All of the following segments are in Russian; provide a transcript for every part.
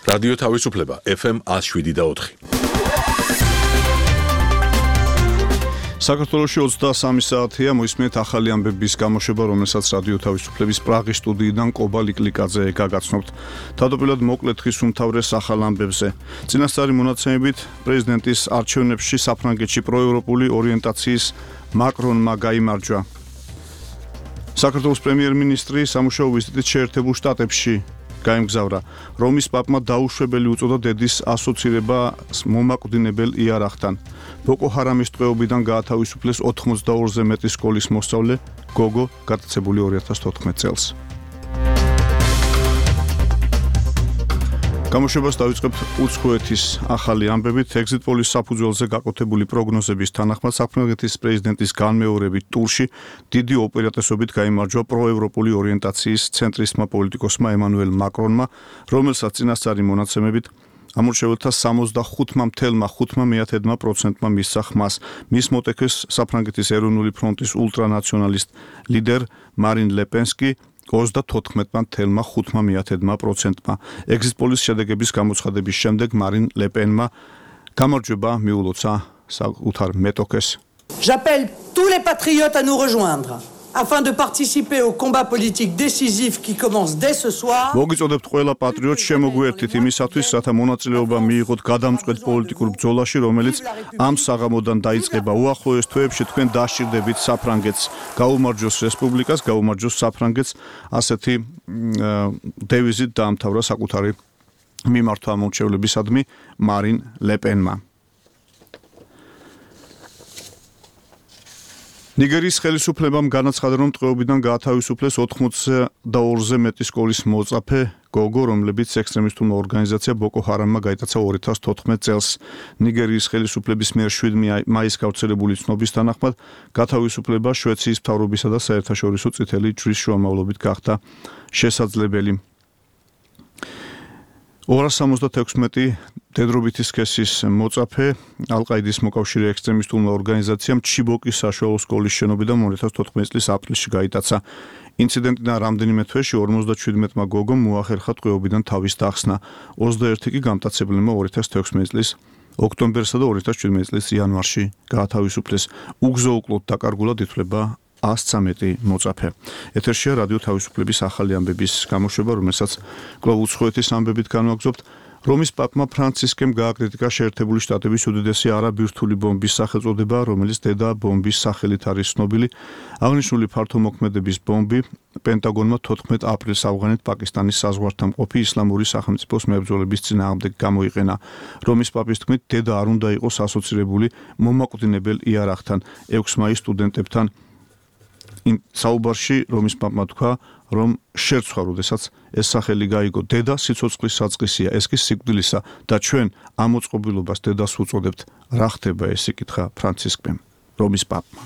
რადიო თავისუფლება FM 107.4. საქართველოში 23 საათია მოისმენთ ახალი ამბების გამოშვება, რომელსაც რადიო თავისუფლების პრაღის სტუდიიდან კობა ლიკლიკაძე გაგაცნობთ. თავდაპირველად მოკლედ ხის უმთავრეს ახალ ამბებზე. წინასწარი მონაცემებით პრეზიდენტის არჩევნებში საფრანგეთში პროევროპული ორიენტაციის მაკრონმა გაიმარჯვა. საქართველოს პრემიერ-მინისტრი სამუშაო ვიზიტით შეერთებულ შტატებში გაემგზავრა. რომის პაპმა დაუშვებელი უწოდა დედის ასოცირებას მომაკვდინებელ იარაღთან. ბოკო ჰარამის ტყვეობიდან გაათავისუფლეს 82-ზე მეტი სკოლის მოსწავლე, გოგო გატაცებული 2014 წელს. გამოშვებას დავიწყებთ უცხოეთის ახალი ამბებით. Exit Polls საფუძველზე გაკეთებული პროგნოზების თანახმად საფრანგეთის პრეზიდენტის განმეორებით ტურში დიდი უპირატესობით გაიმარჯვა პროევროპული ორიენტაციის ცენტრისტმა პოლიტიკოსმა ემანუელ მაკრონმა, რომელსაც წინასწარი მონაცემებით ამორჩეველთა 65.5%-მა მისცა ხმას. მის მოტექეს საფრანგეთის ეროვნული ფრონტის ულტრანაციონალისტ ლიდერ მარინ ლეპენსკი 34.5%-მა. Exit Polls შედეგების გამოცხადების შემდეგ მარინ ლეპენმა გამარჯვება მიულოცა საკუთარ მეტოქეს. J'appelle tous les patriotes à nous rejoindre afin de participer au combat politique décisif qui commence dès ce soir. მოგიწოდებთ ყველა პატრიოტს შემოგვერთით იმისათვის, რათა მონაწილეობა მიიღოთ გადამწყვეტ პოლიტიკურ ბრძოლაში, რომელიც ამ საღამოდან დაიწყება. უახლოეს თვეებში თქვენ დასჭირდებით საფრანგეთს. გაუმარჯოს რესპუბლიკას, გაუმარჯოს საფრანგეთს. ასეთი დევიზით დაამთავრა საკუთარი მიმართვა ამორჩევლებისადმი მარინ ლეპენმა. ნიგერიის ხელისუფლებამ განაცხადა, რომ ტყვეობიდან გაათავისუფლეს 82-ზე მეტი სკოლის მოწაფე გოგო, რომლებიც ექსტრემისტულმა ორგანიზაცია ბოკო ჰარამმა გაიტაცა 2014 წელს. ნიგერიის ხელისუფლების მიერ 7 მაისს გავრცელებული ცნობის თანახმად გათავისუფლება შვეიცარიის მთავრობისა და საერთაშორისო წითელი ჯვრის შუამავლობით გახდა შესაძლებელი. 276 დედრობითი სქესის მოწაფე ალ-ყაიდის მოკავშირე ექსტრემისტულმა ორგანიზაციამ ჩიბოკის საშუალო სკოლის შენობიდან 2014 წლის აპრილში გაიტაცა. ინციდენტიდან რამდენიმე თვეში 57-მა გოგომ მოახერხა ტყვეობიდან თავის დახსნა. 21 კი გამტაცებლებმა 2016 წლის ოქტომბერსა და 2017 წლის იანვარში გაათავისუფლეს. უგზო-უკლოდ დაკარგულად ითვლება 113 მოწაფე. ეთერშია რადიო თავისუფლების ახალი ამბების გამოშვება, რომელსაც კვლავ უცხოეთის ამბებით განვაგრძობთ. რომის პაპმა ფრანცისკემ გააკრიტიკა შეერთებული შტატების უდიდესი არაბირთული ბომბის სახელწოდება, რომელიც დედა ბომბის სახელით არის ცნობილი. აღნიშნული ფართომოქმედების ბომბი პენტაგონმა 14 აპრილს ავღანეთ პაკისტანის საზღვართან მყოფი ისლამური სახელმწიფოს მებრძოლების წინააღმდეგ გამოიყენა. რომის პაპის თქმით, დედა არ უნდა იყოს ასოცირებული მომაკვდინებელ იარაღთან. 6 მაისს სტუდენტებთან საუბარში რომის პაპმა თქვა, რომ შერცვა, როდესაც ეს სახელი გაიგო. დედა სიცოცხლის საწყისია, ეს კი სიკვდილისა და ჩვენ ამ მოწყობილობას დედას უწოდებთ. რა ხდება ეს, იკითხა ფრანცისკემ, რომის პაპმა.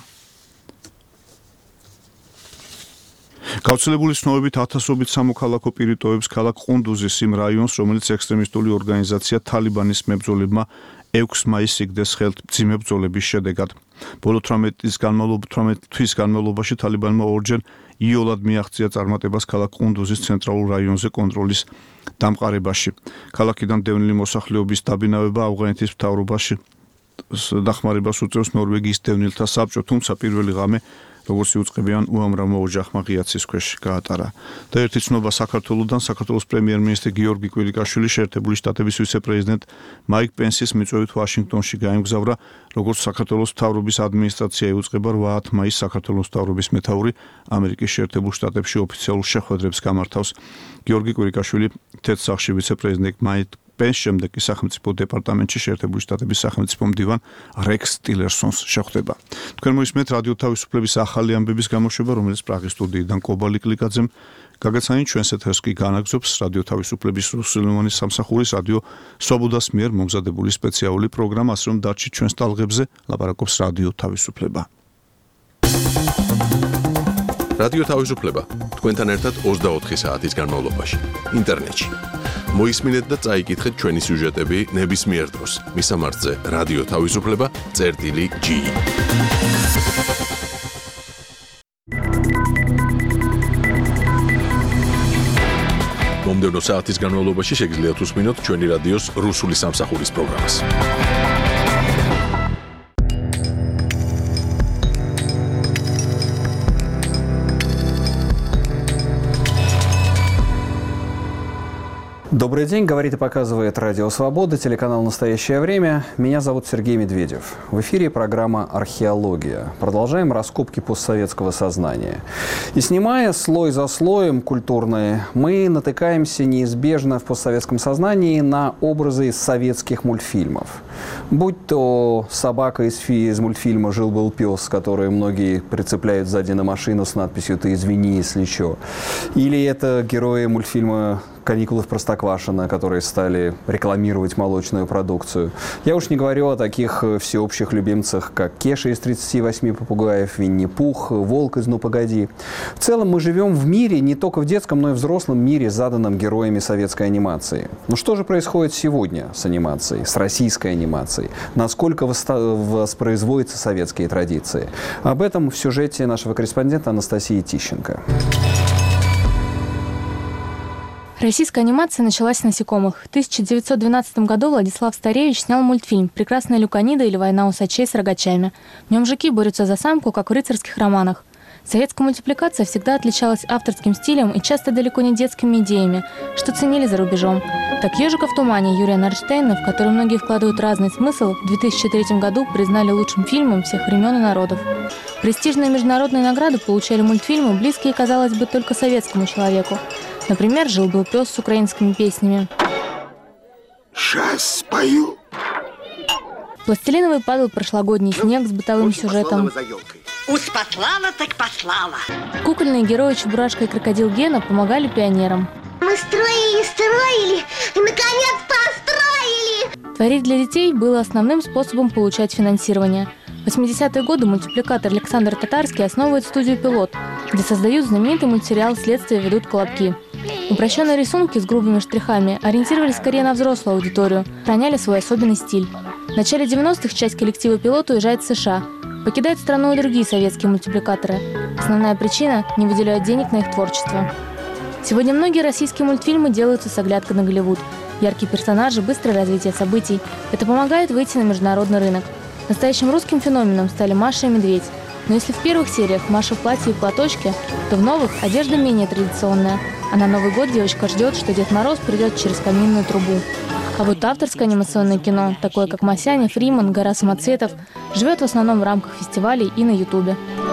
გავრცელებული ცნობებით ათასობით სამოქალაქო პირი ტოვებს ქალაქ ყუნდუზის იმ რაიონს, რომელიც ექსტრემისტული ორგანიზაცია თალიბანის მებრძოლებმა 6 მაისს იგდეს ხელთ მძიმე ბრძოლების შედეგად. ბოლო 18 თვის განმავლობაში თალიბანმა ორჯერ იოლად მიაღწია წარმატებას ქალაქ ყუნდუზის ცენტრალურ რაიონზე კონტროლის დამყარებაში. ქალაქიდან დევნილი მოსახლეობის დაბინავება ავღანეთის მთავრობაში დახმარებას უწევს ნორვეგიის დევნილთა საბჭო, თუმცა პირველი ღამე როგორც იუწყებიან უამრავმა ოჯახმა ღიაცის ქვეშ გაატარა. და ერთი ცნობა საქართველოსთან, საქართველოს პრემიერ-მინისტრი გიორგი კვირიკაშვილი შეერთებული შტატების ვიცე-პრეზიდენტ მაიკ პენსის მიწვევით ვაშინგტონში გაემგზავრა, როგორც საქართველოს მთავრობის ადმინისტრაცია იუწყება 8 მაისს საქართველოს მთავრობის მეთაური ამერიკის შეერთებულ შტატებში ოფიციალურ შეხვედრებს გამართავს. გიორგი კვირიკაშვილი თეთრ-სახლში ვიცე-პრეზიდენტ მაიკ პენს შემდეგ კი სახელმწიფო დეპარტამენტში შეერთებული შტატების სახელმწიფო მდივან რექს ტილერსონს შეხვდება. თქვენ მოისმენთ რადიო თავისუფლების ახალი ამბების გამოშვება, რომელიც პრაღის სტუდიიდან კობა ლიკლიკაძემ გაგაცანით. ჩვენს ეთერს კი განაგრძობს რადიო თავისუფლების რუსულენოვანი სამსახურის რადიო სვობოდას მიერ მომზადებული სპეციალური პროგრამა, ასე რომ დარჩით ჩვენს ტალღებზე, ლაპარაკობს რადიო თავისუფლება. რადიო თავისუფლება თქვენთან ერთად 24 საათის განმავლობაში ინტერნეტში. მოისმინეთ და წაიკითხეთ ჩვენი სიუჟეტები ნებისმიერ დროს. მისამართზე რადიო თავისუფლება.gi. მომდევნო საათის განმავლობაში შეგიძლიათ უსმინოთ ჩვენი რადიოს რუსული სამსახურის პროგრამას. Добрый день, говорит и показывает Радио Свобода, телеканал «Настоящее время». Меня зовут Сергей Медведев. В эфире программа «Археология». Продолжаем раскопки постсоветского сознания. И снимая слой за слоем культурные, мы натыкаемся неизбежно в постсоветском сознании на образы советских мультфильмов. Будь то собака из мультфильма «Жил-был пес», который многие прицепляют сзади на машину с надписью «Ты извини, если чё». Или это герои мультфильма «Каникулы в Простоквашино», которые стали рекламировать молочную продукцию. Я уж не говорю о таких всеобщих любимцах, как Кеша из «38 попугаев», Винни-Пух, Волк из «Ну, погоди». В целом мы живем в мире, не только в детском, но и взрослом мире, заданном героями советской анимации. Но что же происходит сегодня с анимацией, с российской анимацией? Насколько воспроизводятся советские традиции? Об этом в сюжете нашего корреспондента Анастасии Тищенко. Российская анимация началась с насекомых. В 1912 году Владислав Старевич снял мультфильм «Прекрасная Люканида» или «Война усачей с рогачами». В нем жуки борются за самку, как в рыцарских романах. Советская мультипликация всегда отличалась авторским стилем и часто далеко не детскими идеями, что ценили за рубежом. Так «Ежика в тумане» Юрия Нарштейна, в который многие вкладывают разный смысл, в 2003 году признали лучшим фильмом всех времен и народов. Престижные международные награды получали мультфильмы, близкие, казалось бы, только советскому человеку. Например, «Жил-был пес» с украинскими песнями. Сейчас спою. «Пластилиновый падал прошлогодний снег» с бытовым сюжетом. Уж послала, так послала. Кукольные герои Чебурашка и крокодил Гена помогали пионерам. Мы строили, и наконец построили! Творить для детей было основным способом получать финансирование. В 80-е годы мультипликатор Александр Татарский основывает студию «Пилот», где создают знаменитый мультсериал «Следствие ведут колобки». Упрощенные рисунки с грубыми штрихами ориентировались скорее на взрослую аудиторию, сохраняли свой особенный стиль. В начале 90-х часть коллектива «Пилот» уезжает в США. Покидают страну и другие советские мультипликаторы. Основная причина – не выделяют денег на их творчество. Сегодня многие российские мультфильмы делаются с оглядкой на Голливуд. Яркие персонажи, быстрое развитие событий – это помогает выйти на международный рынок. Настоящим русским феноменом стали Маша и Медведь. Но если в первых сериях Маша в платье и платочке, то в новых одежда менее традиционная. А на Новый год девочка ждет, что Дед Мороз придет через каминную трубу. А вот авторское анимационное кино, такое как «Масяня», «Фриман», «Гора самоцветов», живет в основном в рамках фестивалей и на Ютубе.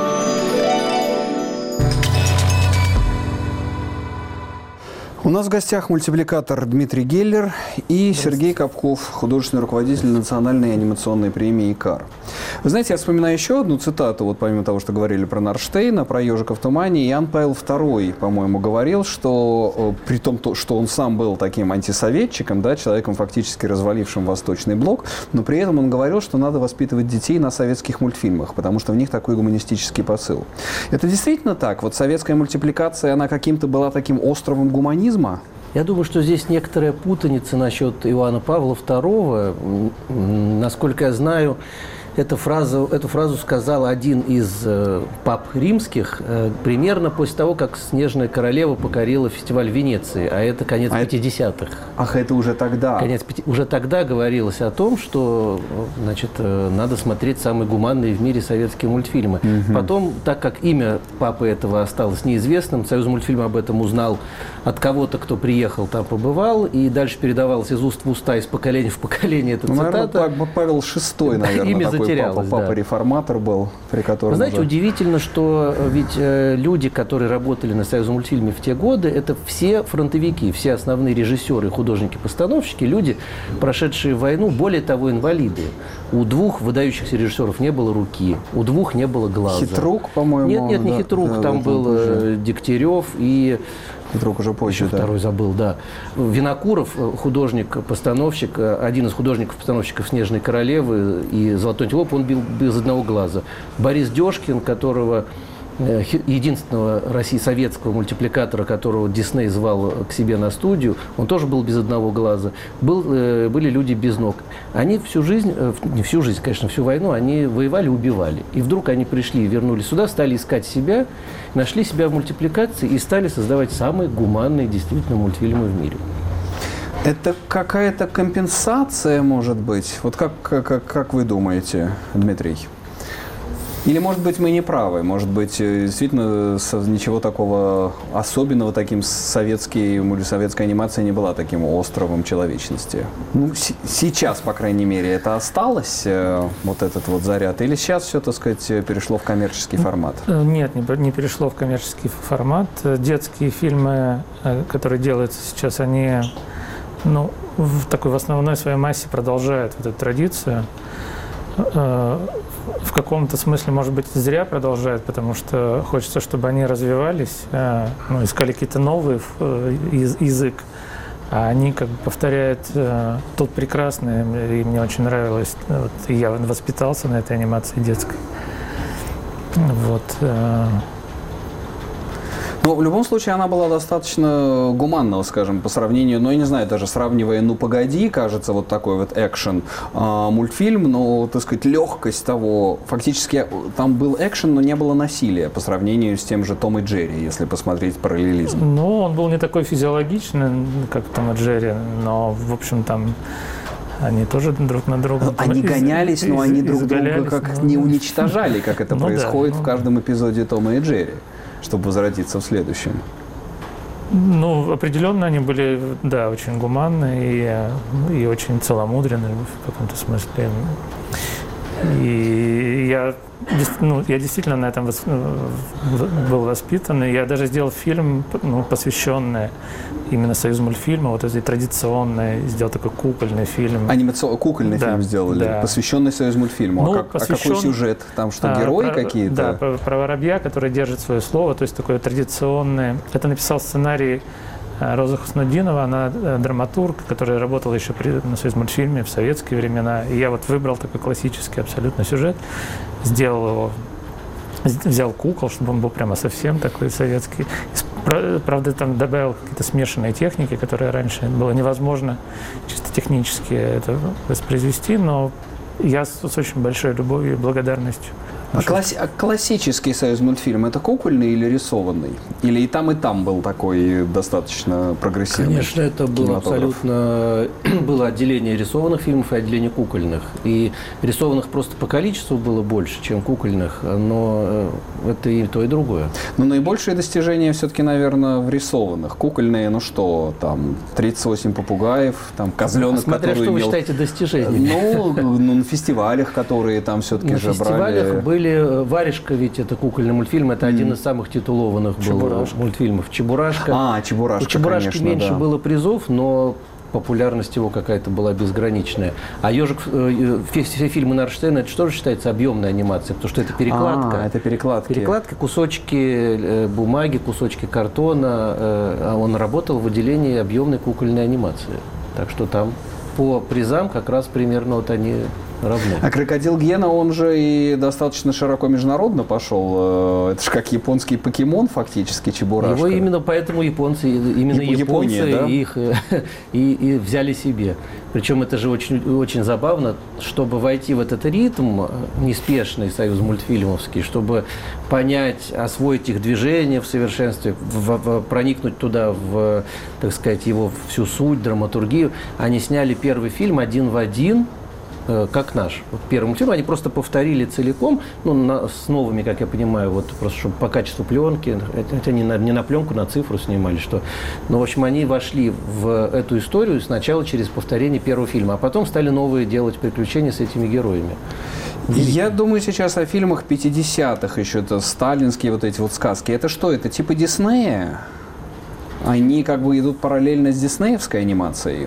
У нас в гостях мультипликатор Дмитрий Геллер и Сергей Капков, художественный руководитель Национальной анимационной премии «Икар». Вы знаете, я вспоминаю еще одну цитату, вот помимо того, что говорили про Нарштейна, про «Ежика в тумане», Иоанн Павел II, по-моему, говорил, что при том, что он сам был таким антисоветчиком, да, человеком, фактически развалившим Восточный блок, но при этом он говорил, что надо воспитывать детей на советских мультфильмах, потому что в них такой гуманистический посыл. Это действительно так? Вот советская мультипликация, она каким-то была таким островом гуманизма? Я думаю, что здесь некоторая путаница насчет Иоанна Павла II. Насколько я знаю, эту фразу сказал один из пап римских примерно после того, как «Снежная королева» покорила фестиваль Венеции, а это конец 50-х. Ах, это уже тогда? Уже тогда говорилось о том, что, значит, надо смотреть самые гуманные в мире советские мультфильмы. Потом, так как имя папы этого осталось неизвестным, Союзмультфильм об этом узнал от кого-то, кто приехал, там побывал, и дальше передавалось из уст в уста, из поколения в поколение эта цитата. Наверное, Павел VI, наверное, имя такой затерялось, папа-реформатор был, при котором... Вы знаете, удивительно, что ведь люди, которые работали на Союзмультфильме в те годы, это все фронтовики, все основные режиссеры, художники-постановщики, люди, прошедшие войну, более того, инвалиды. У двух выдающихся режиссеров не было руки, у двух не было глаза. Хитрук, по-моему. Нет, не Хитрук, там был Дегтярев и... Хитрук уже позже, да. Второй забыл, да. Винокуров, художник-постановщик, один из художников-постановщиков «Снежной королевы» и «Золотой антилоп», он бил без одного глаза. Борис Дёшкин, которого единственного советского мультипликатора, которого Дисней звал к себе на студию, он тоже был без одного глаза. Были люди без ног. Они всю жизнь, не всю жизнь, конечно, всю войну, они воевали, убивали. И вдруг они пришли, вернулись сюда, стали искать себя, нашли себя в мультипликации и стали создавать самые гуманные, действительно, мультфильмы в мире. Это какая-то компенсация, может быть? Вот как вы думаете, Дмитрий? Или, может быть, мы не правы? Может быть, действительно, ничего такого особенного, советская анимация не была таким островом человечности? Ну, сейчас, по крайней мере, это осталось, вот этот вот заряд? Или сейчас все, так сказать, перешло в коммерческий формат? Нет, не перешло в коммерческий формат. Детские фильмы, которые делаются сейчас, они, в основной своей массе продолжают вот эту традицию. В каком-то смысле, может быть, зря продолжают, потому что хочется, чтобы они развивались, искали какие-то новые язык, а они как бы повторяют тот прекрасный, и мне очень нравилось, и я воспитался на этой анимации детской. Но в любом случае она была достаточно гуманного, скажем, по сравнению, я не знаю, даже сравнивая «Ну, погоди», кажется, вот такой вот экшен мультфильм, но, так сказать, легкость того, фактически там был экшен, но не было насилия по сравнению с тем же «Том и Джерри», если посмотреть параллелизм. Он был не такой физиологичный, как «Том и Джерри», но, в общем, там они тоже друг на друга... Они гонялись, но они друг друга как не уничтожали, как это происходит в каждом эпизоде «Тома и Джерри», чтобы возродиться в следующем. Определенно они были, очень гуманны и очень целомудренны в каком-то смысле. И я действительно на этом был воспитан. И я даже сделал фильм, посвященный именно Союзмультфильму, вот этой традиционной, сделал такой кукольный фильм. Кукольный фильм сделали, посвященный Союзмультфильму. Какой сюжет? Там что, герои какие-то? Да, про воробья, который держит свое слово, то есть такой традиционный. Это написал сценарий Роза Хуснутдинова, она драматург, которая работала еще на Союзмультфильме в советские времена. И я выбрал такой классический абсолютно сюжет, сделал его, взял кукол, чтобы он был прямо совсем такой советский. Правда, там добавил какие-то смешанные техники, которые раньше было невозможно чисто технически это воспроизвести, но я с очень большой любовью и благодарностью. Классический Союзмультфильм – это кукольный или рисованный? Или и там был такой достаточно прогрессивный? Конечно, это было абсолютно… Было отделение рисованных фильмов и отделение кукольных. И рисованных просто по количеству было больше, чем кукольных, но это и то, и другое. Но наибольшие достижения все-таки, наверное, в рисованных. Кукольные, 38 попугаев, там козленок, смотря который что вы считаете достижениями. На фестивалях, которые там все-таки же брали… На фестивалях были «Варежка», ведь это кукольный мультфильм, это один из самых титулованных был мультфильмов. «Чебурашка». «Чебурашка», у «Чебурашки» конечно, меньше было призов, но популярность его какая-то была безграничная. А «Ежик», все фильмы Нарштейна, это что же считается объемной анимацией, потому что это перекладка. Это перекладки. Перекладка, кусочки бумаги, кусочки картона. Он работал в отделении объемной кукольной анимации. Так что там по призам как раз примерно они равны. А «Крокодил Гена», он же и достаточно широко международно пошел. Это же как японский покемон фактически, Чебурашка. Его именно поэтому японцы их и взяли себе. Причем это же очень, очень забавно, чтобы войти в этот ритм неспешный союзмультфильмовский, чтобы понять, освоить их движение в совершенстве, проникнуть туда так сказать, его всю суть, драматургию. Они сняли первый фильм один в один, как наш. Первый мультфильм они просто повторили целиком, с новыми, как я понимаю, просто чтобы по качеству пленки, это не на пленку, на цифру снимали, что. Но, в общем, они вошли в эту историю сначала через повторение первого фильма, а потом стали новые делать приключения с этими героями. Я думаю сейчас о фильмах 50-х еще, это сталинские эти сказки. Это что, это типа Диснея? Они как бы идут параллельно с диснеевской анимацией?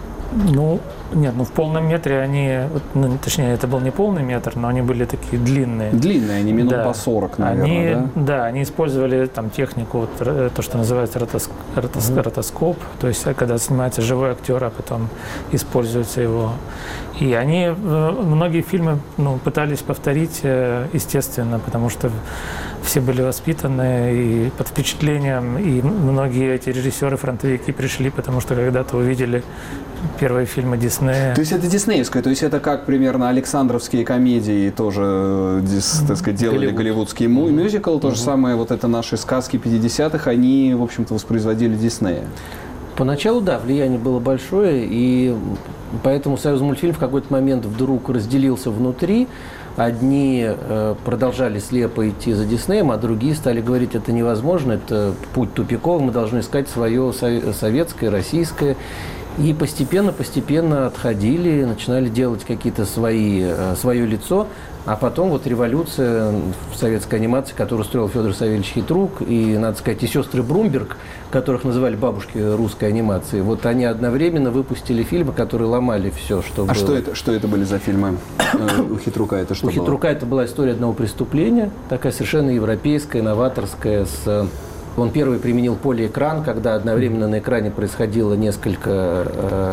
Нет, в полном метре они, точнее, это был не полный метр, но они были такие длинные. Длинные, они минут по 40, наверное, да? Они использовали там технику, то, что называется ротоскоп, то есть когда снимается живой актер, а потом используется его. И они многие фильмы пытались повторить, естественно, потому что все были воспитаны и под впечатлением, и многие эти режиссеры-фронтовики пришли, потому что когда-то увидели первые фильмы Диснея. То есть это диснеевское, то есть это как примерно Александровские комедии тоже, так сказать, делали голливудский мюзикл, то же самое, вот это наши сказки 50-х, они, в общем-то, воспроизводили Диснея. Поначалу, да, влияние было большое, и поэтому Союзмультфильм в какой-то момент вдруг разделился внутри. Одни продолжали слепо идти за Диснеем, а другие стали говорить, это невозможно, это путь тупиков, мы должны искать свое советское, российское. И постепенно отходили, начинали делать какие-то свое лицо. А потом вот революция в советской анимации, которую строил Федор Савельевич Хитрук, и, надо сказать, и сестры Брумберг, которых называли бабушки русской анимации, вот они одновременно выпустили фильмы, которые ломали все, что было. Что это были за фильмы у Хитрука? Это что у Хитрука это была история одного преступления, такая совершенно европейская, новаторская, Он первый применил полиэкран, когда одновременно на экране происходило несколько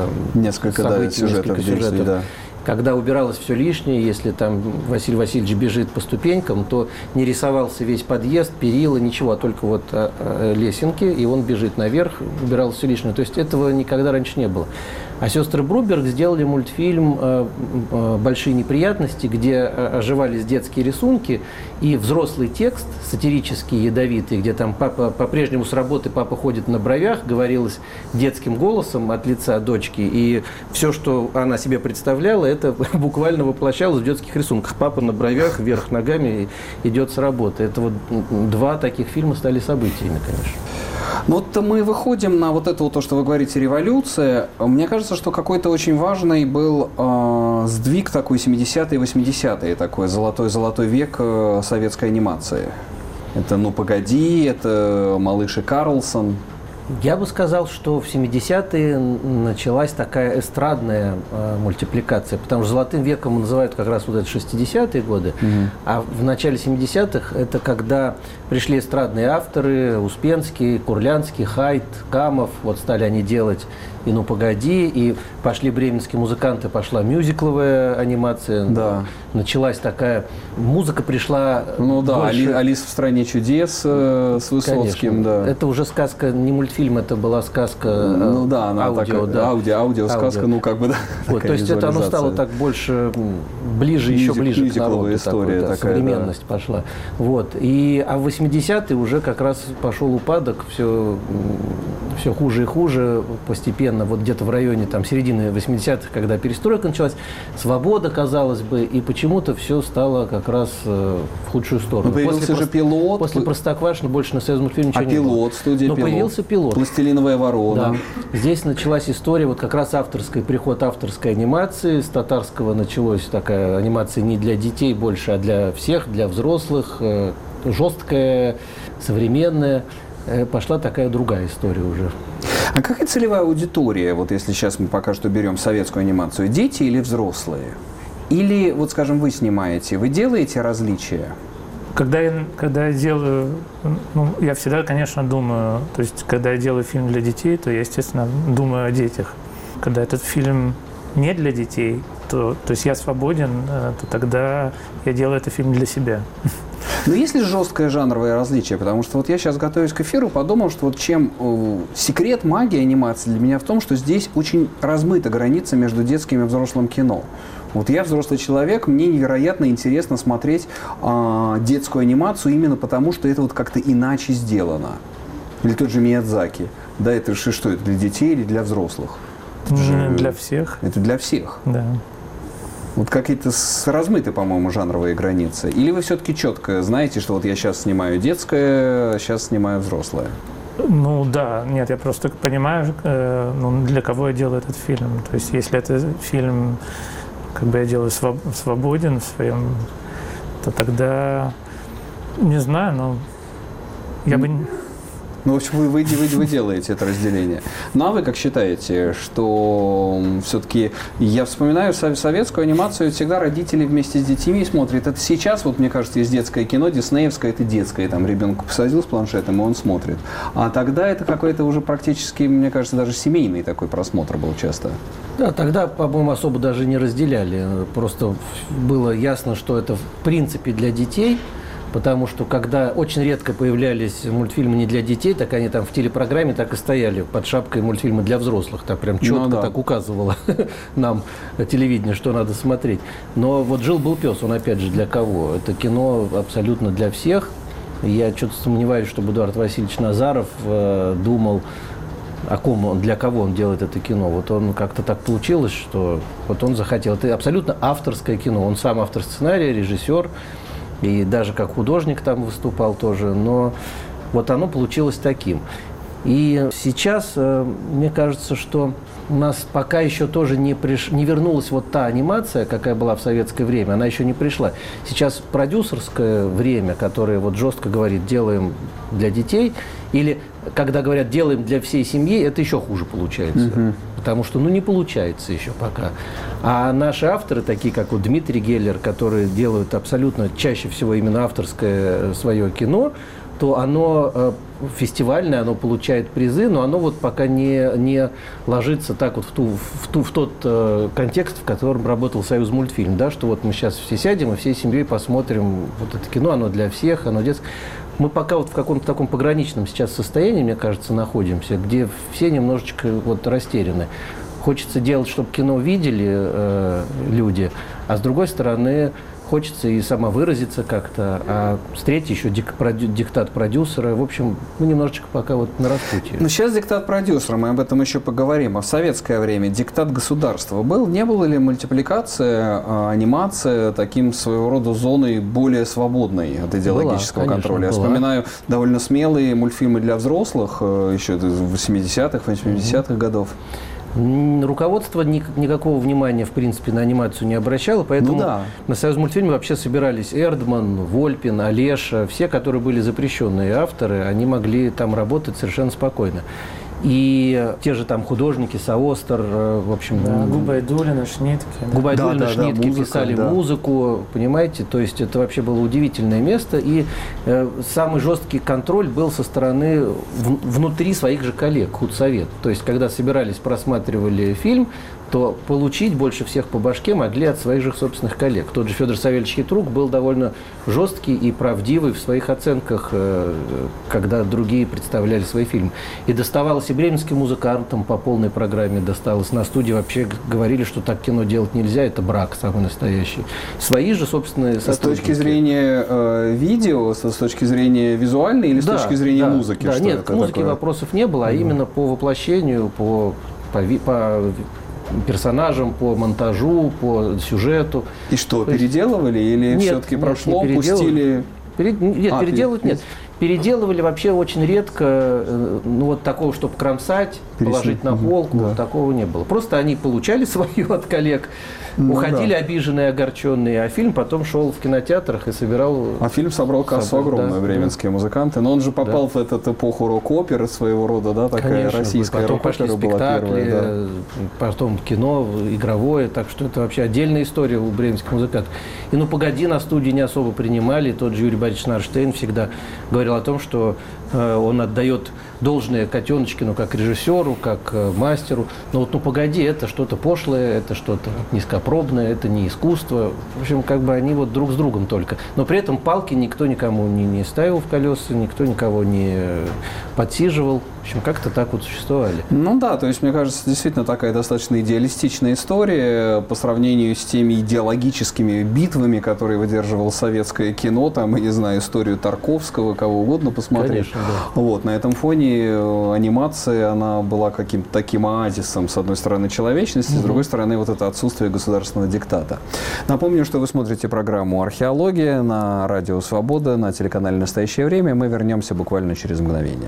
событий, сюжетов. Да. Когда убиралось все лишнее, если там Василий Васильевич бежит по ступенькам, то не рисовался весь подъезд, перила, ничего, а только вот лесенки, и он бежит наверх, убиралось все лишнее. То есть этого никогда раньше не было. А сестры Брумберг сделали мультфильм «Большие неприятности», где оживались детские рисунки и взрослый текст, сатирический, ядовитый, где там папа по-прежнему с работы, папа ходит на бровях, говорилось детским голосом от лица дочки, и все, что она себе представляла, это буквально воплощалось в детских рисунках. Папа на бровях, вверх ногами идет с работы. Это вот два таких фильма стали событиями, конечно. Ну вот мы выходим на вот это вот то, что вы говорите, революция. Мне кажется, что какой-то очень важный был сдвиг такой 70-е, 80-е, такой золотой век советской анимации. Это «Ну, погоди», это «Малыш и Карлсон». Я бы сказал, что в 70-е началась такая эстрадная мультипликация, потому что золотым веком называют как раз вот это 60-е годы, а в начале 70-х это когда пришли эстрадные авторы, Успенский, Курлянский, Хайт, Камов, вот стали они делать и «Ну, погоди», и пошли бременские музыканты, пошла мюзикловая анимация, да. Началась такая, музыка пришла... Ну да, больше... «Алиса в стране чудес» с Высоцким, конечно. Да. Это уже сказка, не мультфильм, это была сказка, ну да, она аудио, такая, да. Аудиосказка, ну как бы, да. Вот, то есть это оно стало так больше, ближе, еще ближе к народу. История такой, такая, современность пошла. Вот. А в 80-е уже как раз пошел упадок, все хуже и хуже постепенно, вот где-то в районе там, середины 80-х, когда перестройка началась, свобода, казалось бы, и почему-то все стало как раз в худшую сторону. Но появился же «Пилот». После «Простоквашино» больше на «Союзмультфильм» ничего не было. «Пилот», студия «Пилот». Но появился «Пилот». «Пластилиновая ворона». Да. Здесь началась история, вот как раз приход авторской анимации. С татарского началась такая анимация не для детей больше, а для всех, для взрослых, жесткая, современная. Пошла такая другая история уже. А какая целевая аудитория, вот если сейчас мы пока что берем советскую анимацию, дети или взрослые? Или, вот скажем, вы снимаете, вы делаете различия? Когда я делаю, я всегда, конечно, думаю, то есть, когда я делаю фильм для детей, то я, естественно, думаю о детях. Когда этот фильм не для детей, то есть я свободен, то тогда я делаю этот фильм для себя. Но есть ли жесткое жанровое различие? Потому что вот я сейчас, готовясь к эфиру, подумал, что вот чем секрет магии анимации для меня в том, что здесь очень размыта граница между детским и взрослым кино. Вот я взрослый человек, мне невероятно интересно смотреть детскую анимацию именно потому, что это вот как-то иначе сделано. Или тот же Миядзаки. Да, это что, это для детей или для взрослых? Для всех. Это для всех? Да. Вот какие-то размыты, по-моему, жанровые границы. Или вы все-таки четко знаете, что вот я сейчас снимаю детское, сейчас снимаю взрослое? Ну да, нет, я просто понимаю, для кого я делаю этот фильм. То есть если это фильм, как бы я делаю свободен в своем, то тогда, не знаю, но я бы... Ну, в общем, вы делаете это разделение. Ну, а вы как считаете, что все-таки, я вспоминаю советскую анимацию, всегда родители вместе с детьми смотрят. Это сейчас, вот мне кажется, есть детское кино, диснеевское, это детское, там ребенка посадил с планшетом, и он смотрит. А тогда это какой-то уже практически, мне кажется, даже семейный такой просмотр был часто. Да, тогда, по-моему, особо даже не разделяли. Просто было ясно, что это в принципе для детей. Потому что когда очень редко появлялись мультфильмы не для детей, так они там в телепрограмме так и стояли под шапкой мультфильмы для взрослых. Так прям четко так указывало нам телевидение, что надо смотреть. Но вот «Жил-был пес», он опять же для кого? Это кино абсолютно для всех. Я что-то сомневаюсь, чтобы Эдуард Васильевич Назаров думал, о ком он, для кого он делает это кино. Вот он как-то так получилось, что вот он захотел. Это абсолютно авторское кино. Он сам автор сценария, режиссер. И даже как художник там выступал тоже, но вот оно получилось таким. И сейчас, мне кажется, что у нас пока еще тоже не вернулась вот та анимация, какая была в советское время, она еще не пришла. Сейчас продюсерское время, которое вот жестко говорит, делаем для детей, или когда говорят, делаем для всей семьи, это еще хуже получается. Потому что, не получается еще пока. А наши авторы, такие как вот Дмитрий Геллер, которые делают абсолютно чаще всего именно авторское свое кино, то оно фестивальное, оно получает призы, но оно вот пока не ложится так вот в тот контекст, в котором работал Союзмультфильм, да, что вот мы сейчас все сядем и всей семьей посмотрим вот это кино, оно для всех, оно детское. Мы пока вот в каком-то таком пограничном сейчас состоянии, мне кажется, находимся, где все немножечко вот растеряны. Хочется делать, чтобы кино видели люди, а с другой стороны хочется и самовыразиться как-то, а с третьей еще диктат продюсера. В общем, мы немножечко пока вот на распутье. Но сейчас диктат продюсера, мы об этом еще поговорим. А в советское время диктат государства был? Не было ли мультипликация, анимация таким своего рода зоной более свободной от идеологического контроля? Я вспоминаю довольно смелые мультфильмы для взрослых еще из 80-х, 80-х годов. Руководство никакого внимания, в принципе, на анимацию не обращало, поэтому на Союзмультфильме вообще собирались Эрдман, Вольпин, Олеша, все, которые были запрещенные авторы, они могли там работать совершенно спокойно. И те же там художники, Соостер, в общем... Да, Губайдуллина, Шнитке. Губайдуллина, Шнитке писали музыку, понимаете? То есть это вообще было удивительное место. И самый жесткий контроль был со стороны внутри своих же коллег, худсовет. То есть когда собирались, просматривали фильм, то получить больше всех по башке могли от своих же собственных коллег. Тот же Федор Савельевич Хитрук был довольно жесткий и правдивый в своих оценках, когда другие представляли свои фильмы. И доставалось и бременским музыкантам по полной программе, досталось. На студии вообще говорили, что так кино делать нельзя, это брак самый настоящий. Свои же собственные сотрудники. С точки зрения видео, с точки зрения визуальной или с точки зрения музыки? Да, нет, к музыке вопросов не было, а именно по воплощению, по персонажам, по монтажу, по сюжету. И что, переделывали или все-таки прошло, пустили? Нет, переделывать нет. Переделывали вообще очень редко, вот такого, чтобы кромсать, положить на полку, такого не было. Просто они получали свое от коллег, уходили обиженные, огорченные, а фильм потом шел в кинотеатрах и собирал... А фильм собрал кассу огромную, бременские музыканты, но он же попал в эту эпоху рок-оперы своего рода, да, такая российская рок-опера была первая. Потом кино, игровое, так что это вообще отдельная история у бременских музыкантов. И «Ну, погоди» на студии не особо принимали, тот же Юрий Борисович Нарштейн всегда говорил о том, что он отдает должное Котеночкину как режиссеру, как мастеру. Но вот «Ну, погоди», это что-то пошлое, это что-то низкопробное, это не искусство. В общем, как бы они вот друг с другом только. Но при этом палки никто никому не ставил в колеса, никто никого не подсиживал. В общем, как-то так вот существовали. Ну да, то есть, мне кажется, действительно такая достаточно идеалистичная история по сравнению с теми идеологическими битвами, которые выдерживало советское кино, там, я не знаю, историю Тарковского, кого угодно посмотреть. Конечно, да. Вот, на этом фоне анимация, она была каким-то таким оазисом, с одной стороны, человечности, с другой стороны, вот это отсутствие государственного диктата. Напомню, что вы смотрите программу «Археология» на Радио Свобода, на телеканале «Настоящее время». Мы вернемся буквально через мгновение.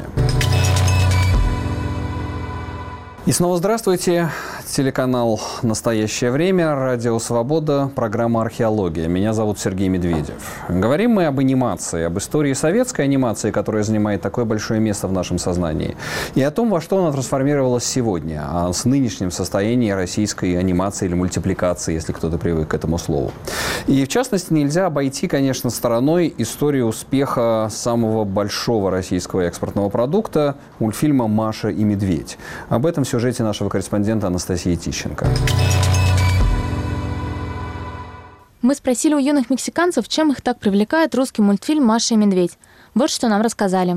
И снова здравствуйте. Телеканал «Настоящее время», Радио Свобода, программа «Археология». Меня зовут Сергей Медведев. Говорим мы об анимации, об истории советской анимации, которая занимает такое большое место в нашем сознании, и о том, во что она трансформировалась сегодня, о нынешнем состоянии российской анимации или мультипликации, если кто-то привык к этому слову. И, в частности, нельзя обойти, конечно, стороной историю успеха самого большого российского экспортного продукта – мультфильма «Маша и Медведь». Об этом в сюжете нашего корреспондента Анастасии Тищенко. Мы спросили у юных мексиканцев, чем их так привлекает русский мультфильм «Маша и медведь». Вот что нам рассказали.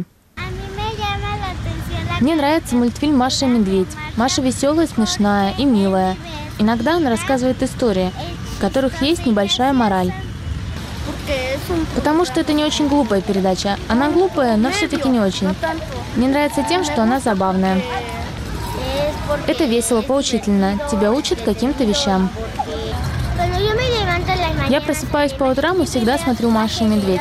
Мне нравится мультфильм «Маша и медведь». Маша веселая, смешная и милая. Иногда она рассказывает истории, в которых есть небольшая мораль. Потому что это не очень глупая передача. Она глупая, но все-таки не очень. Мне нравится тем, что она забавная. Это весело, поучительно. Тебя учат каким-то вещам. Я просыпаюсь по утрам и всегда смотрю «Маша и медведь».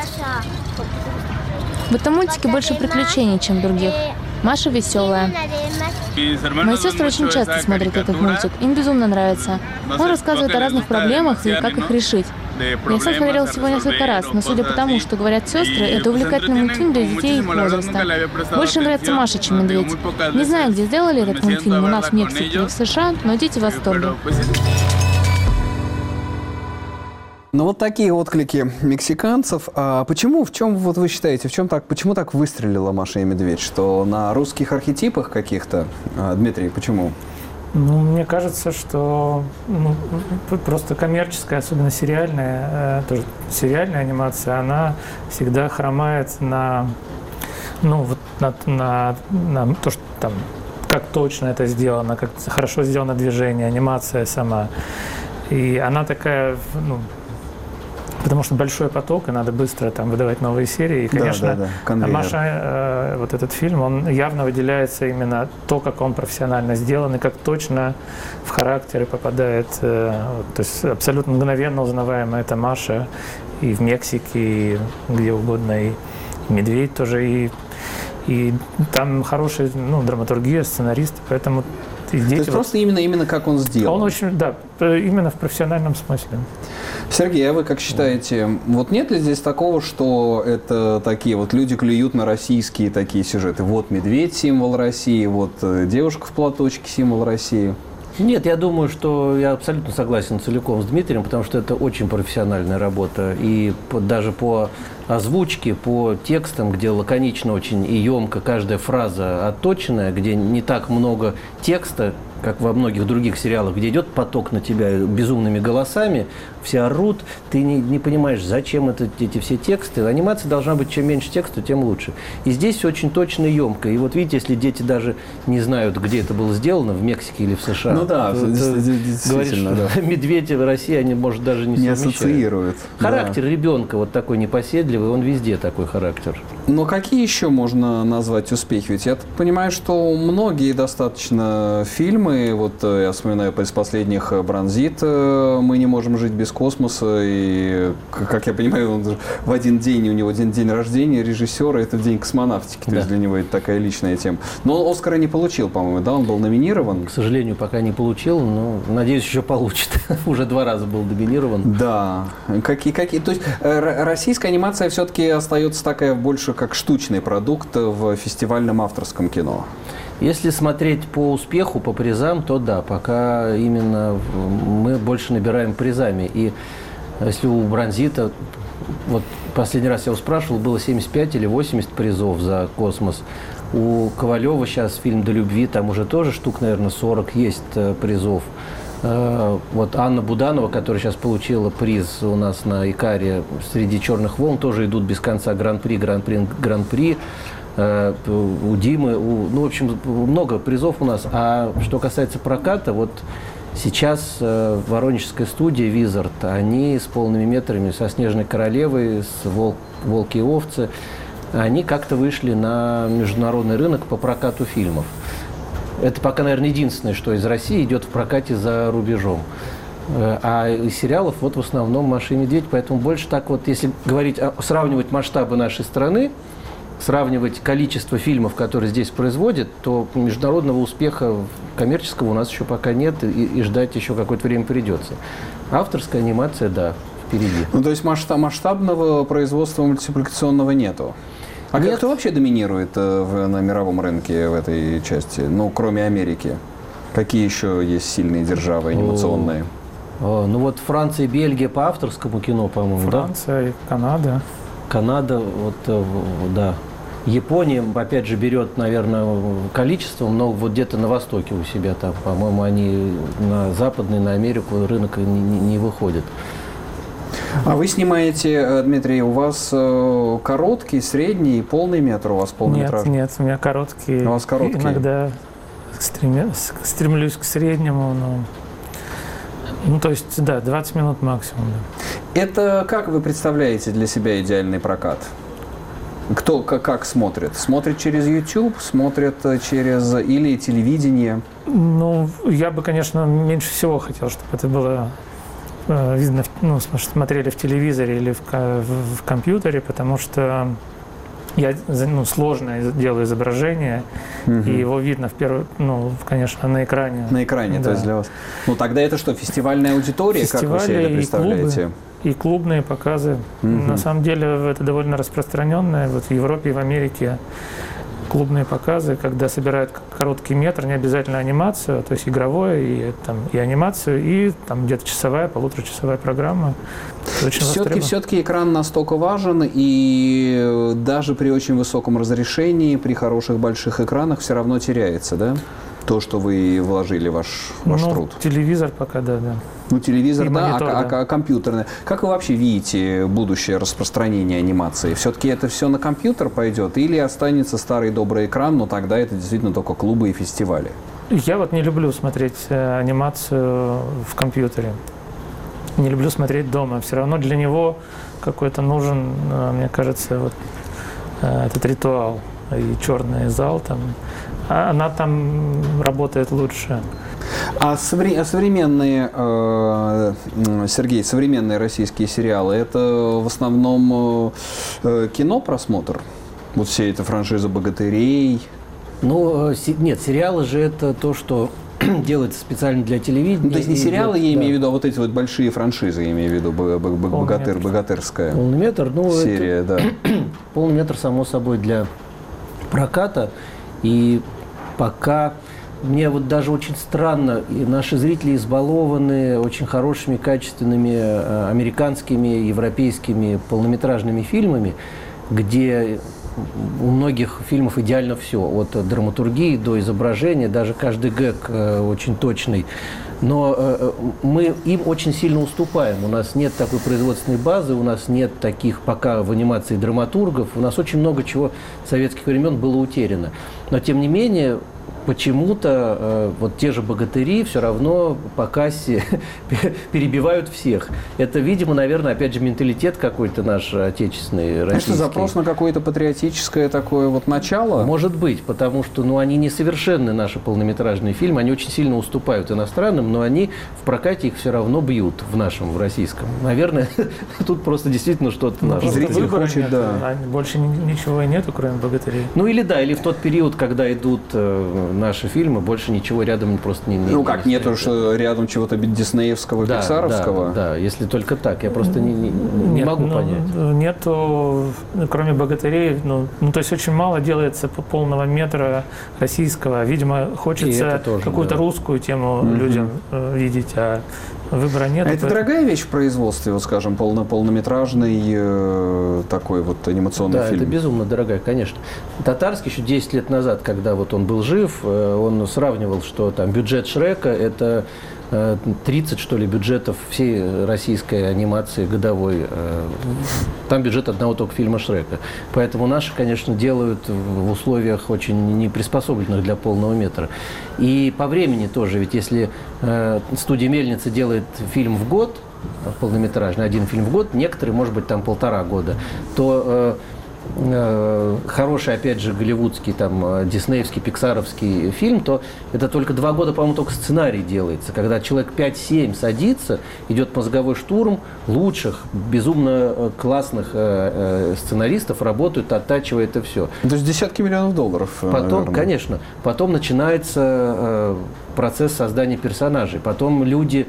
В этом мультике больше приключений, чем в других. Маша веселая. Мои сестры очень часто смотрят этот мультик. Им безумно нравится. Он рассказывает о разных проблемах и как их решить. Я сам смотрела всего несколько раз, но судя по тому, что говорят сестры, это увлекательный мультфильм для детей их возраста. Больше нравится Маша, чем медведь. Не знаю, где сделали этот мультфильм, у нас в Мексике или в США, но дети в восторге. Ну вот такие отклики мексиканцев. А почему, в чем, вот вы считаете, почему так выстрелила «Маша и медведь? Что на русских архетипах каких-то? Дмитрий, почему? Ну, мне кажется, что просто коммерческая, особенно сериальная, тоже сериальная анимация, она всегда хромает на то, что там, как точно это сделано, как хорошо сделано движение, анимация сама. И она такая, потому что большой поток, и надо быстро там выдавать новые серии. И, конечно, Маша, вот этот фильм, он явно выделяется именно то, как он профессионально сделан, и как точно в характеры попадает. То есть абсолютно мгновенно узнаваемая это Маша и в Мексике, и где угодно, и медведь тоже, и там хорошая драматургия, сценаристы, поэтому... То есть просто именно как он сделал? Он очень, да, именно в профессиональном смысле. Сергей, а вы как считаете, вот нет ли здесь такого, что это такие вот люди клюют на российские такие сюжеты? Вот медведь – символ России, вот девушка в платочке – символ России. Нет, я думаю, что я абсолютно согласен целиком с Дмитрием, потому что это очень профессиональная работа. И даже по озвучке, по текстам, где лаконично очень и емко каждая фраза отточенная, где не так много текста, как во многих других сериалах, где идет поток на тебя безумными голосами, все орут, ты не понимаешь, зачем эти все тексты. Анимация должна быть, чем меньше текста, тем лучше. И здесь все очень точно и емко. И вот видите, если дети даже не знают, где это было сделано, в Мексике или в США, ну да, действительно, говоришь, да. Медведь в России они, может, даже не ассоциируют. Характер ребенка вот такой непоседливый, он везде такой характер. Но какие еще можно назвать успехи? Ведь я понимаю, что многие достаточно фильмы, вот я вспоминаю из последних «Бронзит», «Мы не можем жить без космоса», и, как я понимаю, он в один день, у него день рождения режиссера, это день космонавтики, да. То есть для него это такая личная тема. Но он «Оскара не получил, по-моему, да? Он был номинирован? К сожалению, пока не получил, но, надеюсь, еще получит. Уже 2 раза был номинирован. Да. То есть российская анимация все-таки остается такая больше как штучный продукт в фестивальном авторском кино. Если смотреть по успеху, по призам, то да, пока именно мы больше набираем призами. И если у «Бронзита», вот последний раз я его спрашивал, было 75 или 80 призов за «Космос». У Ковалева сейчас фильм «До любви», там уже тоже штук, наверное, 40 есть призов. Вот Анна Буданова, которая сейчас получила приз у нас на Икаре «Среди черных волн», тоже идут без конца гран-при. У Димы, в общем, много призов у нас. А что касается проката, вот сейчас воронежская студия «Визард», они с полными метрами, со «Снежной королевой», с «Волки и овцы», они как-то вышли на международный рынок по прокату фильмов. Это пока, наверное, единственное, что из России идет в прокате за рубежом. А из сериалов вот в основном «Маша и медведь», поэтому больше так вот, если говорить, сравнивать масштабы нашей страны, сравнивать количество фильмов, которые здесь производят, то международного успеха коммерческого у нас еще пока нет, и ждать еще какое-то время придется. Авторская анимация, да, впереди. Ну, то есть масштабного производства мультипликационного нету? А нет. Кто вообще доминирует на мировом рынке в этой части, кроме Америки? Какие еще есть сильные державы анимационные? Ну вот Франция и Бельгия по авторскому кино, по-моему, Франция и Канада. Канада, да. Япония, опять же, берет, наверное, количеством, но вот где-то на Востоке у себя там, по-моему, они на Западный, на Америку рынок не выходят. А вы снимаете, Дмитрий, у вас короткий, средний, полный метр у вас полнометражный? Нет, у меня короткий. У вас короткий. Иногда стремлюсь к среднему, но... Ну, то есть, да, 20 минут максимум. Да. Это как вы представляете для себя идеальный прокат? Кто как смотрит? Смотрит через YouTube, смотрит через или телевидение? Ну, я бы, конечно, меньше всего хотел, чтобы это было видно, ну, смотрели в телевизоре или в компьютере, потому что я сложно делаю изображение, и его видно конечно, на экране. На экране, да. То есть для вас. Ну тогда это что, фестивальная аудитория, Фестивали, как вы себе это представляете? И клубные показы. На самом деле это довольно распространенное. Вот в Европе и в Америке клубные показы, когда собирают короткий метр, не обязательно анимацию, то есть игровое, и анимацию, и там где-то часовая, полуторачасовая программа. Все-таки экран настолько важен, и даже при очень высоком разрешении, при хороших больших экранах все равно теряется, да? То, что вы вложили в ваш труд. Телевизор пока, да. Ну, телевизор, и да, монитор, а компьютерное. Как вы вообще видите будущее распространение анимации? Все-таки это все на компьютер пойдет или останется старый добрый экран, но тогда это действительно только клубы и фестивали? Я вот не люблю смотреть анимацию в компьютере. Не люблю смотреть дома. Все равно для него какой-то нужен, мне кажется, вот этот ритуал. И черный зал там. Она там работает лучше. А современные, Сергей, современные российские сериалы, это в основном кино просмотр? Вот все эти франшизы «Богатырей»? Ну, нет, сериалы же это то, что делается специально для телевидения. Ну, то есть не сериалы, я имею в виду, а вот эти вот большие франшизы, я имею в виду, богатырская полный метр, серия, да. Полный метр, само собой, для проката. И пока мне вот даже очень странно, и наши зрители избалованы очень хорошими, качественными американскими, европейскими полнометражными фильмами, где у многих фильмов идеально все, от драматургии до изображения, даже каждый гэг очень точный. Но мы им очень сильно уступаем. У нас нет такой производственной базы, у нас нет таких пока в анимации драматургов, у нас очень много чего советских времен было утеряно. Но тем не менее, почему-то вот те же «Богатыри» все равно по кассе перебивают всех. Это, видимо, наверное, опять же, менталитет какой-то наш отечественный, российский. Это запрос на какое-то патриотическое такое вот начало? Может быть, потому что они несовершенны, наши полнометражные фильмы, они очень сильно уступают иностранным, но они в прокате их все равно бьют в нашем, в российском. Наверное, тут просто действительно что-то наше. Зритель хочет, да. Больше ничего и нету, кроме «Богатырей». Ну или да, или в тот период, когда идут наши фильмы, больше ничего рядом просто не Ну как, нету что рядом чего-то диснеевского, пиксаровского? Да, если только так. Я просто не могу понять. Нету, кроме «Богатырей», то есть очень мало делается полного метра российского. Видимо, хочется какую-то русскую тему людям видеть, а выбора нет. А это дорогая вещь в производстве, вот скажем, полнометражный такой вот анимационный фильм? Да, это безумно дорогая, конечно. Татарский еще 10 лет назад, когда вот он был жив, он сравнивал, что там бюджет Шрека – это 30, что ли, бюджетов всей российской анимации годовой. Там бюджет одного только фильма Шрека. Поэтому наши, конечно, делают в условиях очень неприспособленных для полного метра. И по времени тоже, ведь если студия «Мельница» делает фильм в год, полнометражный, один фильм в год, некоторые, может быть, там 1,5 года, то хороший, опять же, голливудский, там, диснеевский, пиксаровский фильм, то это только 2 года, по-моему, только сценарий делается. Когда человек 5-7 садится, идет мозговой штурм, лучших, безумно классных сценаристов работают, оттачивая это все. То есть десятки миллионов долларов, потом, наверное. Конечно. Потом начинается процесс создания персонажей. Потом люди,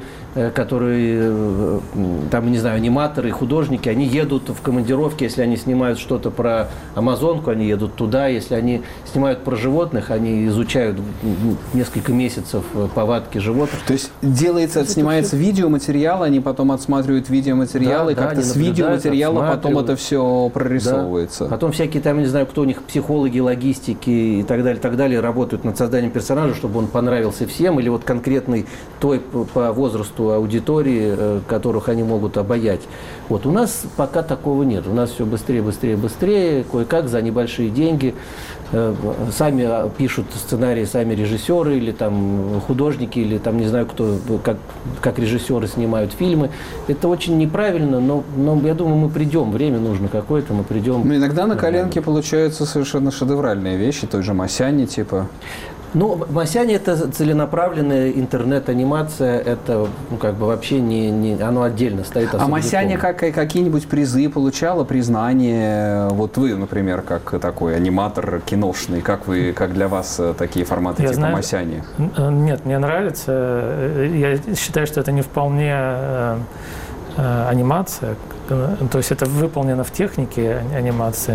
которые, там, не знаю, аниматоры, художники, они едут в командировки, если они снимают что-то про Амазонку, они едут туда. Если они снимают про животных, они изучают несколько месяцев повадки животных. То есть снимается видеоматериал, они потом отсматривают видеоматериалы, да, как-то с видеоматериала потом это все прорисовывается. Да. Потом всякие там, не знаю, кто у них, психологи, логистики и так далее, работают над созданием персонажа, чтобы он понравился всем. всем, или вот конкретной той по возрасту аудитории, которых они могут обаять. Вот у нас пока такого нет. У нас все быстрее, быстрее, быстрее, кое-как за небольшие деньги. Сами пишут сценарии, сами режиссеры, или там художники, или там не знаю кто, как режиссеры снимают фильмы. Это очень неправильно, но я думаю, мы придем. Время нужно какое-то, мы придем. Но иногда на коленке получаются совершенно шедевральные вещи, той же Масяни, типа. Ну, Масяни – это целенаправленная интернет-анимация, это как бы вообще оно отдельно стоит. А Масяни какие-нибудь призы получала, признание? Вот вы, например, как такой аниматор киношный, как для вас такие форматы типа Масяни? Нет, мне нравится. Я считаю, что это не вполне анимация, то есть это выполнено в технике анимации,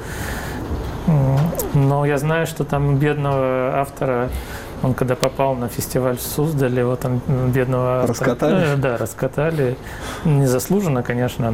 но я знаю, что там бедного автора, он когда попал на фестиваль в Суздале, вот он бедного автора... Раскатали? Да, раскатали. Незаслуженно, конечно,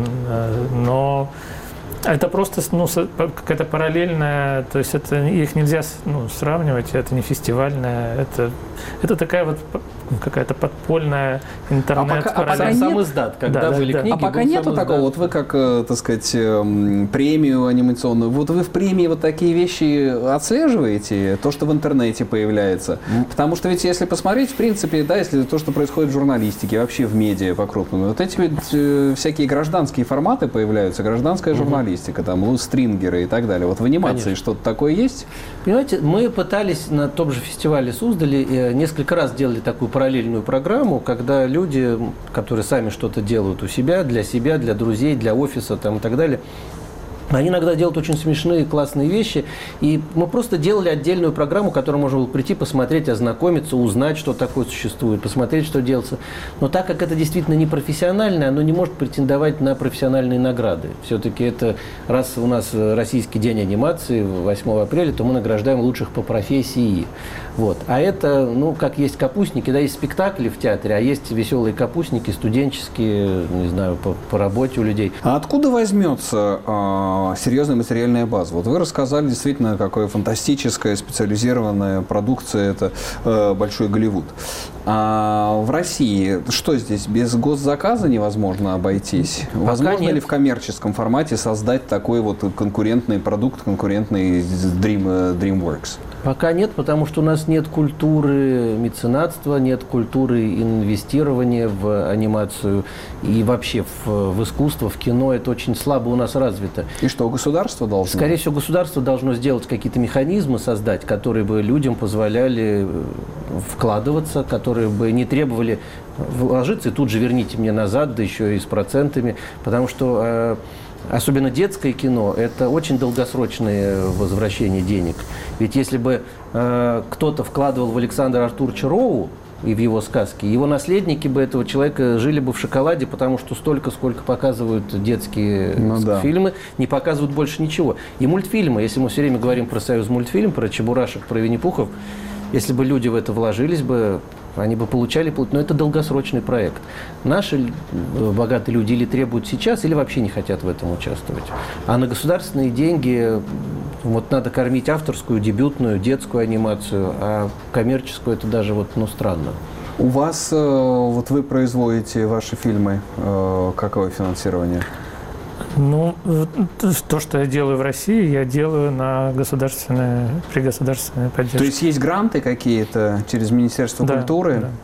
но это просто какая-то параллельная, то есть их нельзя сравнивать, это не фестивальная, это такая вот какая-то подпольная интернет-параллель. Сам издат, когда были книги. А пока нету такого, вот вы как, так сказать, премию анимационную, вот вы в премии вот такие вещи отслеживаете, то, что в интернете появляется? Потому что ведь если посмотреть, в принципе, да, если то, что происходит в журналистике, вообще в медиа по-крупному, вот эти ведь всякие гражданские форматы появляются, гражданская журналистика, там, стрингеры и так далее. Вот в анимации что-то такое есть? Понимаете, мы пытались на том же фестивале Суздали несколько раз делали такую параллельную программу, когда люди, которые сами что-то делают у себя, для друзей, для офиса там, и так далее, они иногда делают очень смешные, классные вещи. И мы просто делали отдельную программу, к которой можно было прийти, посмотреть, ознакомиться, узнать, что такое существует, посмотреть, что делается. Но так как это действительно не профессиональное, оно не может претендовать на профессиональные награды. Все-таки это, раз у нас Российский день анимации 8 апреля, то мы награждаем лучших по профессии. Вот. А это, как есть капустники, да, есть спектакли в театре, а есть веселые капустники, студенческие, не знаю, по работе у людей. А откуда возьмется серьезная материальная база? Вот вы рассказали действительно, какая фантастическая специализированная продукция, это большой Голливуд. А в России что здесь, без госзаказа невозможно обойтись? Пока возможно нет. ли в коммерческом формате создать такой вот конкурентный продукт, конкурентный DreamWorks? Пока нет, потому что у нас нет культуры меценатства, нет культуры инвестирования в анимацию и вообще в искусство, в кино. Это очень слабо у нас развито. И что, государство должно? Скорее всего, государство должно сделать какие-то механизмы, создать, которые бы людям позволяли вкладываться, которые бы не требовали вложиться и тут же верните мне назад, да еще и с процентами, потому что... Особенно детское кино – это очень долгосрочное возвращение денег. Ведь если бы кто-то вкладывал в Александра Артуровича Роу и в его сказки, его наследники бы этого человека жили бы в шоколаде, потому что столько, сколько показывают детские фильмы, не показывают больше ничего. И мультфильмы, если мы все время говорим про Союзмультфильм, про Чебурашек, про Винни-Пухов, если бы люди в это вложились бы, они бы получали, но это долгосрочный проект. Наши богатые люди или требуют сейчас, или вообще не хотят в этом участвовать. А на государственные деньги вот надо кормить авторскую, дебютную, детскую анимацию, а коммерческую это даже странно. У вас, вот вы производите ваши фильмы, какое финансирование? То, что я делаю в России, я делаю при государственной поддержке. То есть есть гранты какие-то через Министерство культуры? Да.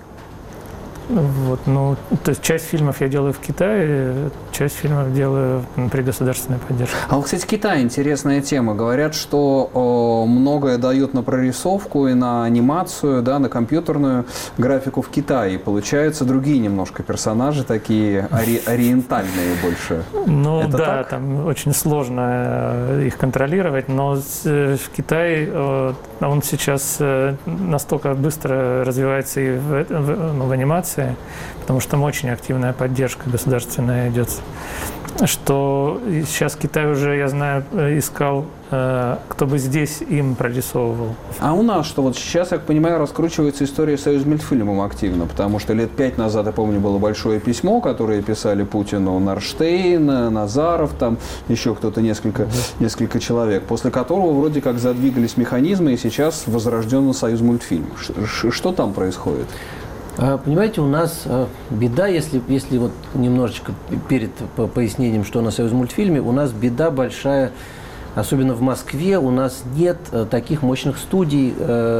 То есть часть фильмов я делаю в Китае, часть фильмов делаю при государственной поддержке. А вот, кстати, Китай интересная тема. Говорят, что многое дают на прорисовку и на анимацию, да, на компьютерную графику в Китае. Получаются другие немножко персонажи, такие ориентальные больше. Это так? Там очень сложно их контролировать, но в Китае он сейчас настолько быстро развивается и в анимации, потому что там очень активная поддержка государственная идет. что сейчас Китай уже, я знаю, искал, кто бы здесь им прорисовывал. А у нас что? Вот сейчас, я понимаю, раскручивается история с Союзмультфильмом активно, потому что лет 5 назад, я помню, было большое письмо, которое писали Путину Нарштейн, Назаров, там еще кто-то, несколько человек, после которого вроде как задвигались механизмы, и сейчас возрожден Союзмультфильм. Что там происходит? Понимаете, у нас беда, если вот немножечко перед пояснением, что на Союзмультфильме, у нас беда большая, особенно в Москве, у нас нет таких мощных студий,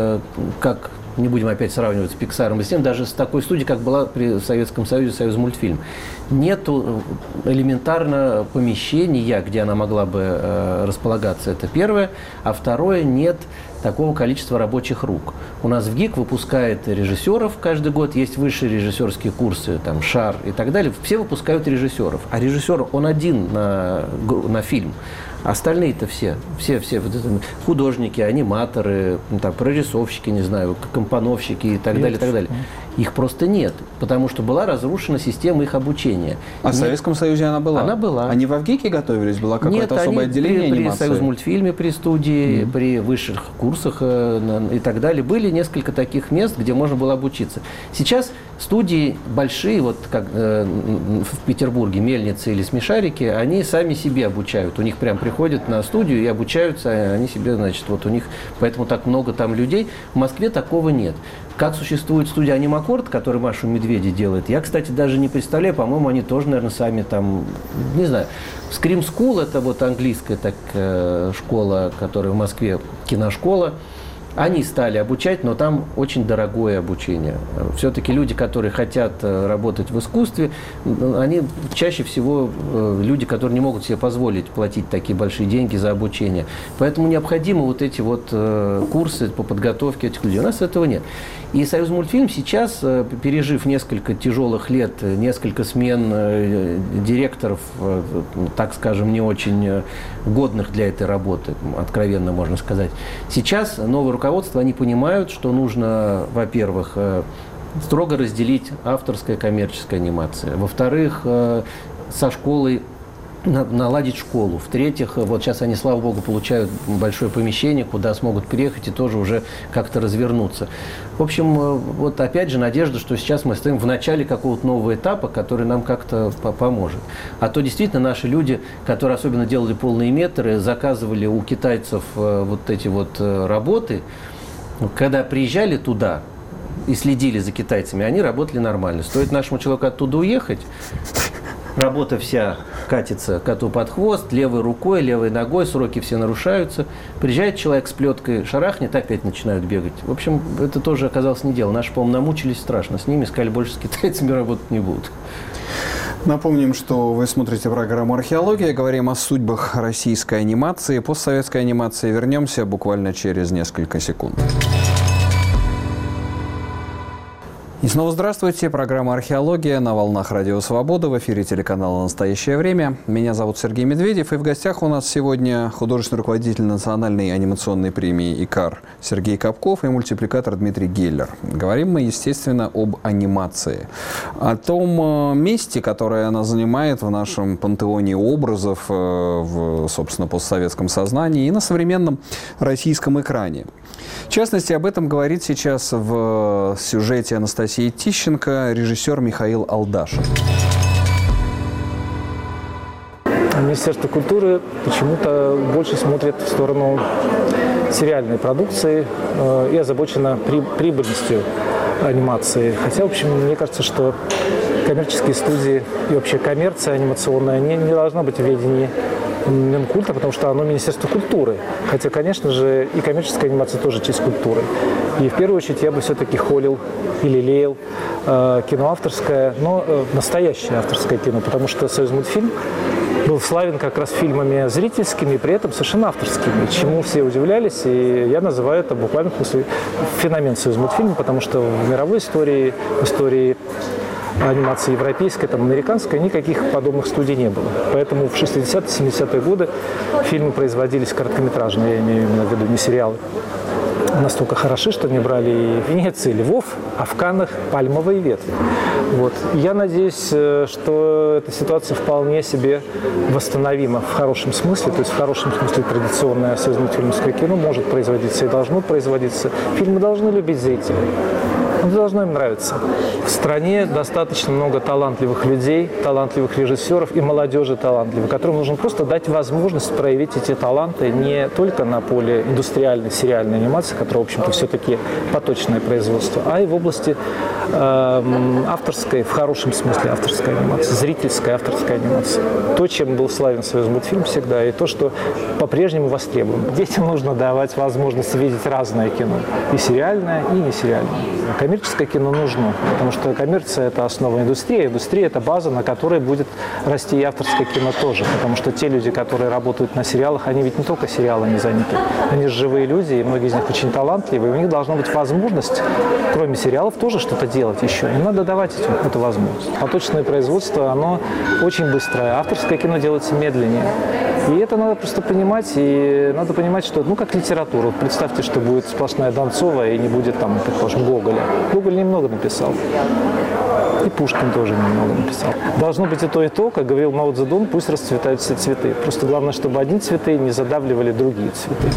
как, не будем опять сравнивать с Пиксаром и с тем, даже с такой студией, как была при Советском Союзе Союзмультфильм. Нет элементарно помещения, где она могла бы располагаться, это первое. А второе, нет такого количества рабочих рук. У нас в ГИК выпускает режиссеров каждый год, есть высшие режиссерские курсы, там, ШАР и так далее. Все выпускают режиссеров. А режиссер, он один на фильм. Остальные-то все вот это, художники, аниматоры, там, прорисовщики, не знаю, компоновщики и так далее, и так далее. Их просто нет, потому что была разрушена система их обучения. А в Советском Союзе она была? Она была. Они в ВГИКе готовились? Была какое-то особое отделение анимации? При Союзмультфильме, при студии, при высших курсах и так далее. Были несколько таких мест, где можно было обучиться. Сейчас студии большие, вот как в Петербурге, Мельница или Смешарики, они сами себе обучают. У них прям приходят на студию и обучаются, они себе, значит, вот у них, поэтому так много там людей. В Москве такого нет. Как существует студия «Анимакорд», которая Машу Медведи делает, я, кстати, даже не представляю, по-моему, они тоже, наверное, сами там, не знаю. Scream School – это вот английская школа, которая в Москве, киношкола. Они стали обучать, но там очень дорогое обучение. Все-таки люди, которые хотят работать в искусстве, они чаще всего люди, которые не могут себе позволить платить такие большие деньги за обучение. Поэтому необходимы вот эти вот курсы по подготовке этих людей. У нас этого нет. И Союзмультфильм сейчас, пережив несколько тяжелых лет, несколько смен директоров, так скажем, не очень годных для этой работы, откровенно можно сказать, сейчас новое руководство, они понимают, что нужно, во-первых, строго разделить авторская и коммерческая анимация. Во-вторых, со школой наладить школу. В-третьих, вот сейчас они, слава богу, получают большое помещение, куда смогут приехать и тоже уже как-то развернуться. В общем, вот опять же надежда, что сейчас мы стоим в начале какого-то нового этапа, который нам как-то поможет. А то действительно наши люди, которые особенно делали полные метры, заказывали у китайцев вот эти вот работы, когда приезжали туда и следили за китайцами, они работали нормально. Стоит нашему человеку оттуда уехать, работа вся катится коту под хвост, левой рукой, левой ногой, сроки все нарушаются. Приезжает человек с плеткой, шарахнет, опять начинают бегать. В общем, это тоже оказалось не дело. Наши, по-моему, намучились страшно с ними, сказали, больше с китайцами работать не будут. Напомним, что вы смотрите программу «Археология». Говорим о судьбах российской анимации, постсоветской анимации. Вернемся буквально через несколько секунд. И снова здравствуйте. Программа «Археология» на волнах Радио Свобода. В эфире телеканала «Настоящее время». Меня зовут Сергей Медведев. И в гостях у нас сегодня художественный руководитель Национальной анимационной премии «ИКАР» Сергей Капков и мультипликатор Дмитрий Геллер. Говорим мы, естественно, об анимации. О том месте, которое она занимает в нашем пантеоне образов, в, собственно, постсоветском сознании и на современном российском экране. В частности, об этом говорит сейчас в сюжете Анастасии Тищенко режиссер Михаил Алдашев. Министерство культуры почему-то больше смотрит в сторону сериальной продукции и озабочено прибыльностью анимации. Хотя, в общем, мне кажется, что коммерческие студии и вообще коммерция анимационная не должна быть в ведении Минкульта, потому что оно Министерство культуры. Хотя, конечно же, и коммерческая анимация тоже часть культуры. И в первую очередь я бы все-таки холил и лелеял кино авторское, но настоящее авторское кино, потому что Союзмультфильм был славен как раз фильмами зрительскими и при этом совершенно авторскими, чему все удивлялись. И я называю это буквально феномен Союзмультфильма, потому что в мировой истории, в истории анимации европейской, там, американской, никаких подобных студий не было. Поэтому в 60-70-е годы фильмы производились короткометражные, я имею именно в виду не сериалы. настолько хороши, что не брали и в Венеции львов, а в Каннах пальмовые ветви. Вот. Я надеюсь, что эта ситуация вполне себе восстановима в хорошем смысле, то есть в хорошем смысле традиционное союзно-мультфильмовское кино может производиться и должно производиться. Фильмы должны любить зрители. Это должно им нравиться. В стране достаточно много талантливых людей, талантливых режиссеров и молодежи талантливой, которым нужно просто дать возможность проявить эти таланты не только на поле индустриальной сериальной анимации, которая, в общем-то, все-таки поточное производство, а и в области авторской, в хорошем смысле авторской анимации, зрительской авторской анимации. То, чем был славен Союзмультфильм всегда, и то, что по-прежнему востребовано. Детям нужно давать возможность видеть разное кино. И сериальное, и несериальное. Коммерческое кино нужно, потому что коммерция – это основа индустрии. Индустрия – это база, на которой будет расти и авторское кино тоже. Потому что те люди, которые работают на сериалах, они ведь не только сериалами заняты. Они же живые люди, и многие из них очень талантливые. У них должна быть возможность, кроме сериалов, тоже что-то делать еще. И надо давать им эту возможность. Поточное производство, оно очень быстрое. Авторское кино делается медленнее. И это надо просто понимать. И надо понимать, что, как литература. Вот представьте, что будет сплошная Донцова и не будет там, предположим, Гоголя. Гоголь немного написал. И Пушкин тоже немного написал. Должно быть и то, как говорил Мао Цзэдун, пусть расцветают все цветы. Просто главное, чтобы одни цветы не задавливали другие цветы.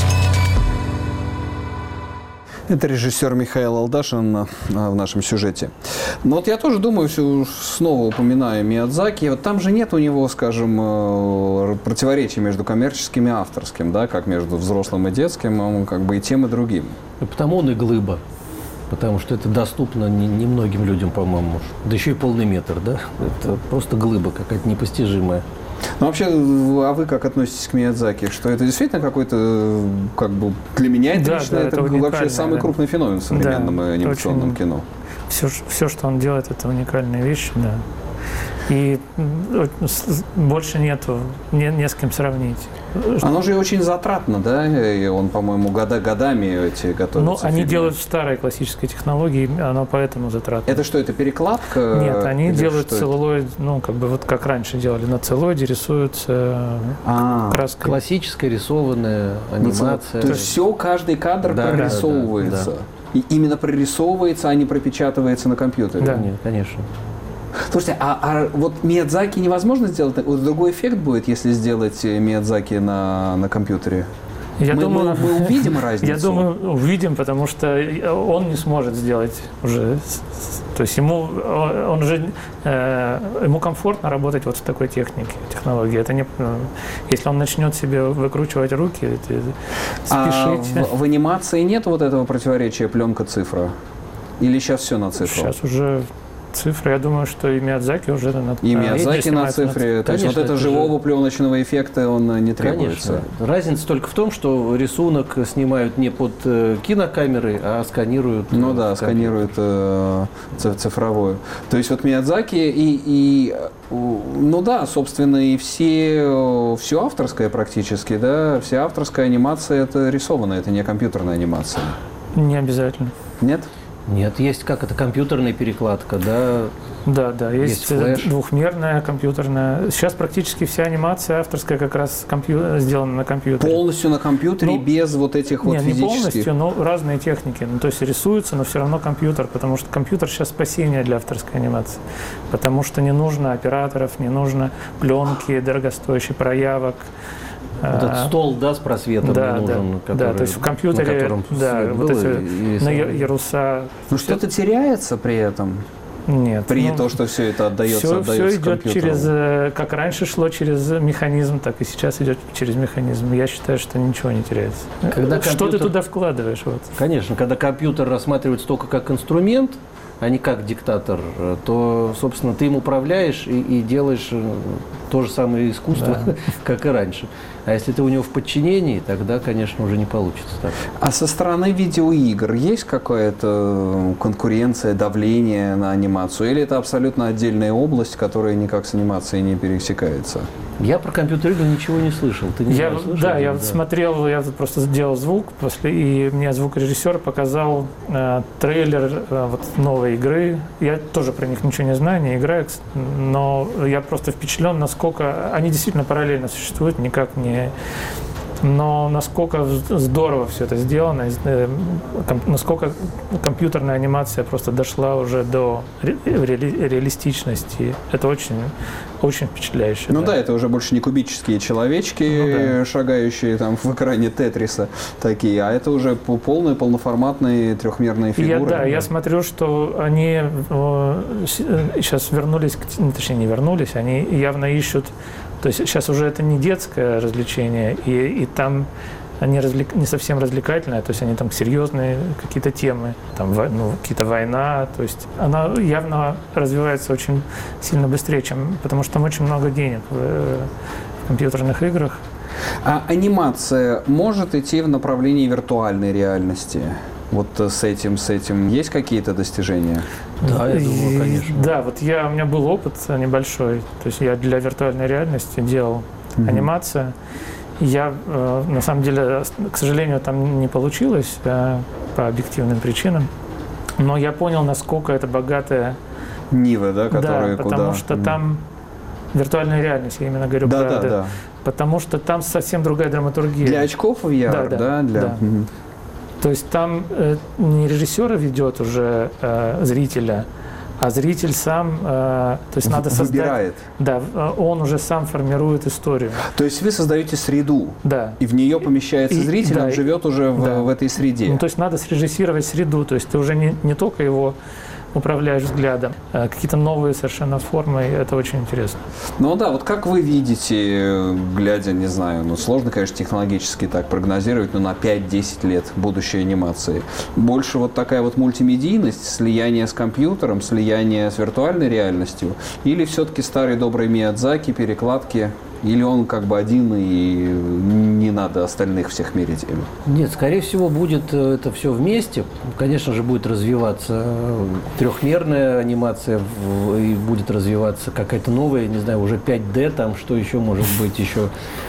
Это режиссер Михаил Алдашин в нашем сюжете. Но вот я тоже думаю, снова упоминаю Миядзаки, вот там же нет у него, скажем, противоречий между коммерческим и авторским, да, как между взрослым и детским, он как бы и тем, и другим. И потому он и глыба. Потому что это доступно немногим людям, по-моему. Да еще и полный метр, да? Это просто глыба какая-то непостижимая. Ну, вообще, а вы как относитесь к Миядзаки? Что это действительно какой-то, для меня это лично, это вообще самый крупный феномен в современном анимационном кино. Все, что он делает, это уникальные вещи, да. И больше нету, не с кем сравнить. Оно же очень затратно, да? И он, по-моему, годами эти готовятся. Они делают в старой классической технологии, оно поэтому затратно. Это что, это перекладка? Нет, они делают целлулоид, как раньше делали, на целлоиде рисуются краской. Классическая рисованная анимация. То есть все, каждый кадр прорисовывается. И именно прорисовывается, а не пропечатывается на компьютере. Да, нет, конечно. Слушайте, а вот Миядзаки невозможно сделать? Вот другой эффект будет, если сделать Миядзаки на компьютере? Я думаю, мы увидим разницу? Я думаю, увидим, потому что он не сможет сделать уже. То есть ему комфортно работать вот в такой технологии. Это не, если он начнет себе выкручивать руки, спешить. В анимации нет вот этого противоречия пленка-цифра? Или сейчас все на цифру? Сейчас уже цифры. Я думаю, что и Миядзаки уже на цифре. И Миядзаки на цифре. То есть вот это живого пленочного эффекта он не требуется. Конечно. Разница только в том, что рисунок снимают не под кинокамеры, а сканируют. Сканируют цифровую. То есть вот Миядзаки собственно, и все авторское практически, да, вся авторская анимация это рисованная, это не компьютерная анимация. Не обязательно. Нет? Нет, есть компьютерная перекладка, да? Да, есть двухмерная, компьютерная. Сейчас практически вся анимация авторская как раз сделана на компьютере. Полностью на компьютере, без вот этих физических? Не полностью, но разные техники. То есть рисуется, но все равно компьютер, потому что компьютер сейчас спасение для авторской анимации. Потому что не нужно операторов, не нужно пленки, дорогостоящих проявок. Этот стол, с просветом не нужен, то есть в компьютере, на яруса. Что-то теряется при этом? Нет. При том, что все это отдается все идет через, как раньше шло через механизм, так и сейчас идет через механизм. Я считаю, что ничего не теряется. Что ты туда вкладываешь? Конечно, когда компьютер рассматривается только как инструмент, а не как диктатор, то, собственно, ты им управляешь и делаешь то же самое искусство, как и раньше. А если ты у него в подчинении, тогда, конечно, уже не получится так. А со стороны видеоигр есть какая-то конкуренция, давление на анимацию? Или это абсолютно отдельная область, которая никак с анимацией не пересекается? Я про компьютерные игры ничего не слышал. Ты не слышал? Да, я смотрел, я просто сделал звук, и мне звукорежиссер показал трейлер новой игры. Я тоже про них ничего не знаю, не играю, но я просто впечатлен, насколько они действительно параллельно существуют, никак не Но насколько здорово все это сделано, насколько компьютерная анимация просто дошла уже до реалистичности, это очень, очень впечатляюще. Ну да, это уже больше не кубические человечки, шагающие там в экране Тетриса такие, а это уже полноформатные трехмерные фигуры. Я смотрю, что они сейчас вернулись, точнее не вернулись, они явно ищут. То есть сейчас уже это не детское развлечение, и там они не совсем развлекательные, то есть они там серьезные какие-то темы, там какие-то война, то есть она явно развивается очень сильно быстрее, потому что там очень много денег в компьютерных играх. А анимация может идти в направлении виртуальной реальности? Вот с этим есть какие-то достижения? Да, я думаю, конечно. Да, вот у меня был опыт небольшой. То есть я для виртуальной реальности делал анимацию. Я, на самом деле, к сожалению, там не получилось по объективным причинам. Но я понял, насколько это богатая... Нива, да, которая куда... Да, потому что там виртуальная реальность, я именно говорю про это. Да. Потому что там совсем другая драматургия. Для очков VR, да? Да. То есть там не режиссера ведет уже зрителя, а зритель сам, то есть надо создать... Выбирает. Да, он уже сам формирует историю. То есть вы создаете среду, да. И в нее помещается зритель, он живет уже в этой среде. Ну, то есть надо срежиссировать среду, то есть ты уже не только его управляешь взглядом, какие-то новые совершенно формы, это очень интересно. Ну да, вот как вы видите, глядя, не знаю, сложно, конечно, технологически так прогнозировать, но на 5-10 лет будущей анимации, больше вот такая вот мультимедийность, слияние с компьютером, слияние с виртуальной реальностью, или все-таки старый добрый Миядзаки, перекладки? Или он как бы один и не надо остальных всех мерить им? Нет, скорее всего, будет это все вместе. Конечно же, будет развиваться трехмерная анимация, и будет развиваться какая-то новая, не знаю, уже 5D, там что еще может быть еще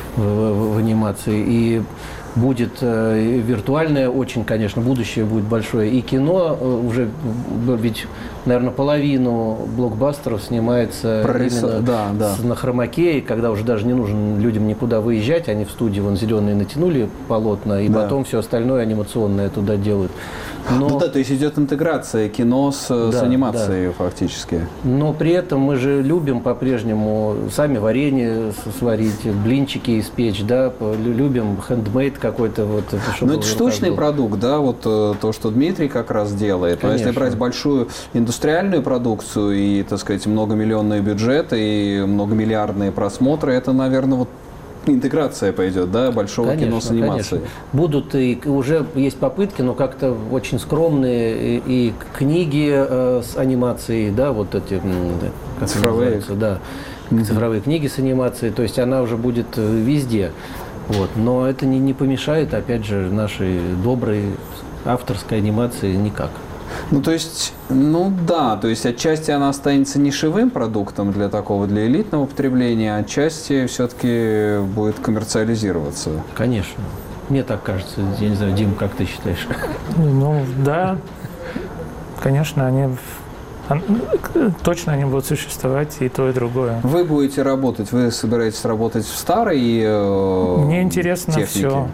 в анимации. И будет виртуальное, очень, конечно, будущее будет большое. И кино уже, ведь, наверное, половину блокбастеров снимается именно на хромакее, когда уже даже не нужно людям никуда выезжать, они в студии вон зеленые натянули полотна, и потом все остальное анимационное туда делают. Ну да, то есть идет интеграция кино с анимацией фактически. Но при этом мы же любим по-прежнему сами варенье сварить, блинчики испечь, да, любим хендмейд какой-то. Вот, но это штучный продукт, да, вот то, что Дмитрий как раз делает. Конечно. Но если брать большую индустриальную продукцию и, так сказать, многомиллионные бюджеты и многомиллиардные просмотры, это, наверное, вот интеграция пойдет, да, большого кино с анимацией. Конечно. Будут и уже есть попытки, но как-то очень скромные и книги с анимацией, да, вот эти цифровые, цифровые книги с анимацией, то есть она уже будет везде. Вот. Но это не помешает, опять же, нашей доброй авторской анимации никак. Ну, то есть, то есть отчасти она останется нишевым продуктом для элитного потребления, а отчасти все-таки будет коммерциализироваться. Конечно. Мне так кажется. Я не знаю, Дим, как ты считаешь? Ну, да. Конечно, точно они будут существовать и то, и другое. Вы будете работать, вы собираетесь работать в старой Мне интересно технике? Все.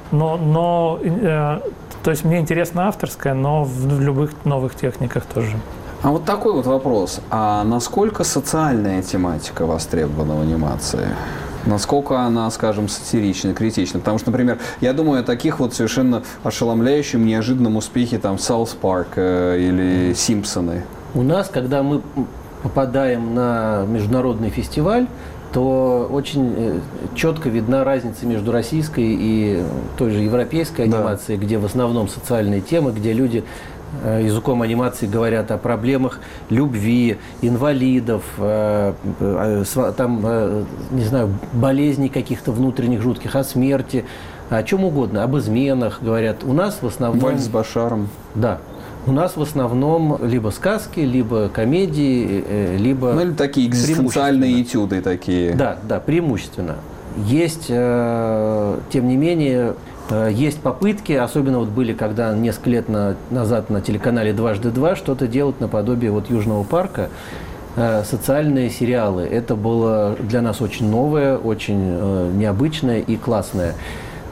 То есть мне интересно авторское, но в любых новых техниках тоже. А вот такой вот вопрос. А насколько социальная тематика востребована в анимации? Насколько она, скажем, сатирична, критична? Потому что, например, я думаю о таких вот совершенно ошеломляющем, неожиданном успехе там South Park или Симпсоны. У нас, когда мы попадаем на международный фестиваль, то очень четко видна разница между российской и той же европейской анимацией, где в основном социальные темы, где люди языком анимации говорят о проблемах любви, инвалидов, там, не знаю, болезней каких-то внутренних жутких, о смерти, о чем угодно, об изменах говорят. У нас в основном... Вальс с Башаром. Да. У нас в основном либо сказки, либо комедии, либо... Ну, или такие экзистенциальные этюды такие. Да, преимущественно. Есть, тем не менее, есть попытки, особенно вот были, когда несколько лет назад на телеканале «Дважды два» что-то делать наподобие вот «Южного парка», социальные сериалы. Это было для нас очень новое, очень необычное и классное.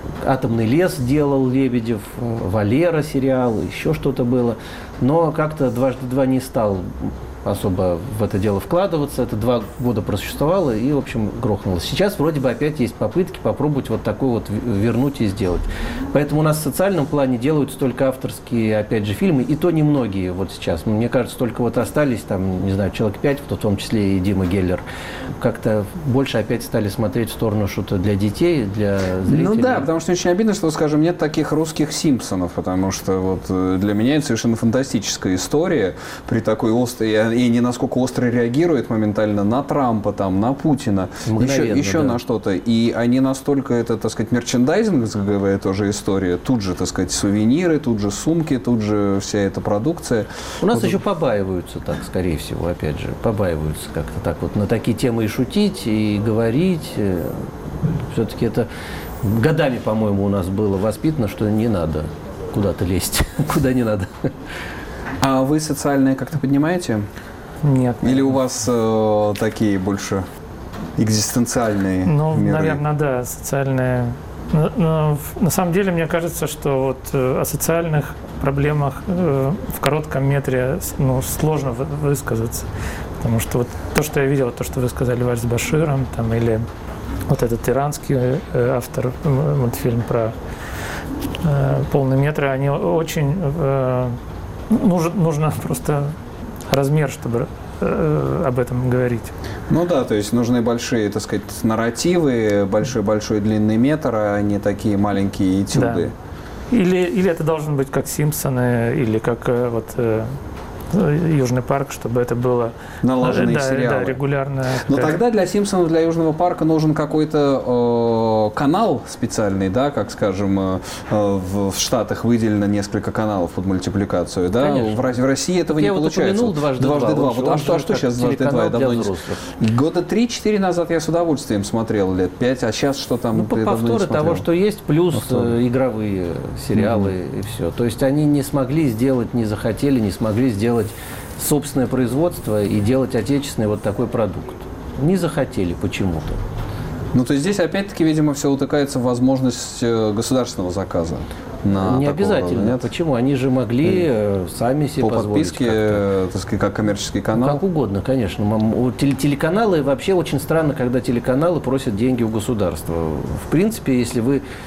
«Атомный лес» делал Лебедев, «Валера» сериал, еще что-то было. Но как-то «Дважды два» не стал особо в это дело вкладываться. Это 2 года просуществовало и, в общем, грохнулось. Сейчас вроде бы опять есть попытки попробовать вот такой вот вернуть и сделать. Поэтому у нас в социальном плане делаются только авторские, опять же, фильмы, и то немногие вот сейчас. Мне кажется, только вот остались там, не знаю, человек 5, в том числе и Дима Геллер. Как-то больше опять стали смотреть в сторону что-то для детей, для зрителей. Ну да, потому что очень обидно, что, скажем, нет таких русских «Симпсонов», потому что вот для меня это совершенно фантастическая история при такой острой, и не насколько остро реагирует моментально на Трампа, там, на Путина, еще на что-то. И они настолько, это, так сказать, мерчендайзинговая тоже история. Тут же, так сказать, сувениры, тут же сумки, тут же вся эта продукция. У нас еще побаиваются так, скорее всего, опять же, побаиваются как-то так вот на такие темы и шутить, и говорить. Все-таки это годами, по-моему, у нас было воспитано, что не надо куда-то лезть, куда не надо. А вы социальные как-то поднимаете? Нет. Или у вас такие больше экзистенциальные миры? Наверное, да, социальные. Но на самом деле, мне кажется, что вот о социальных проблемах в коротком метре сложно высказаться. Потому что вот то, что я видел, то, что вы сказали, «Вальс с Баширом», там, или вот этот иранский автор, мультфильм про полный метр, они очень... Нужно просто размер, чтобы об этом говорить. Ну да, то есть нужны большие, так сказать, нарративы, большой длинный метр, а не такие маленькие этюды. Да. Или это должен быть как «Симпсоны», или как вот «Южный парк», чтобы это было наложенные сериалы. Да, регулярно. Но тогда для «Симпсонов», для «Южного парка» нужен какой-то канал специальный, да, как, скажем, в Штатах выделено несколько каналов под мультипликацию, да? В России этого не получается. Я вот упомянул «Дважды два». Вот, а что сейчас «Дважды два»? Для взрослых. Года 3-4 назад я с удовольствием смотрел, лет 5, а сейчас что там? Повторы того, что есть, плюс игровые сериалы и все. То есть они не смогли сделать, не захотели, не смогли сделать собственное производство и делать отечественный вот такой продукт. Не захотели почему-то. Ну, то есть здесь опять-таки, видимо, все утыкается в возможность государственного заказа. Не обязательно. Нет? Почему? Они же могли сами себе позволить. По подписке, так сказать, как коммерческий канал? Как угодно, конечно. Телеканалы, вообще очень странно, когда телеканалы просят деньги у государства. В принципе, если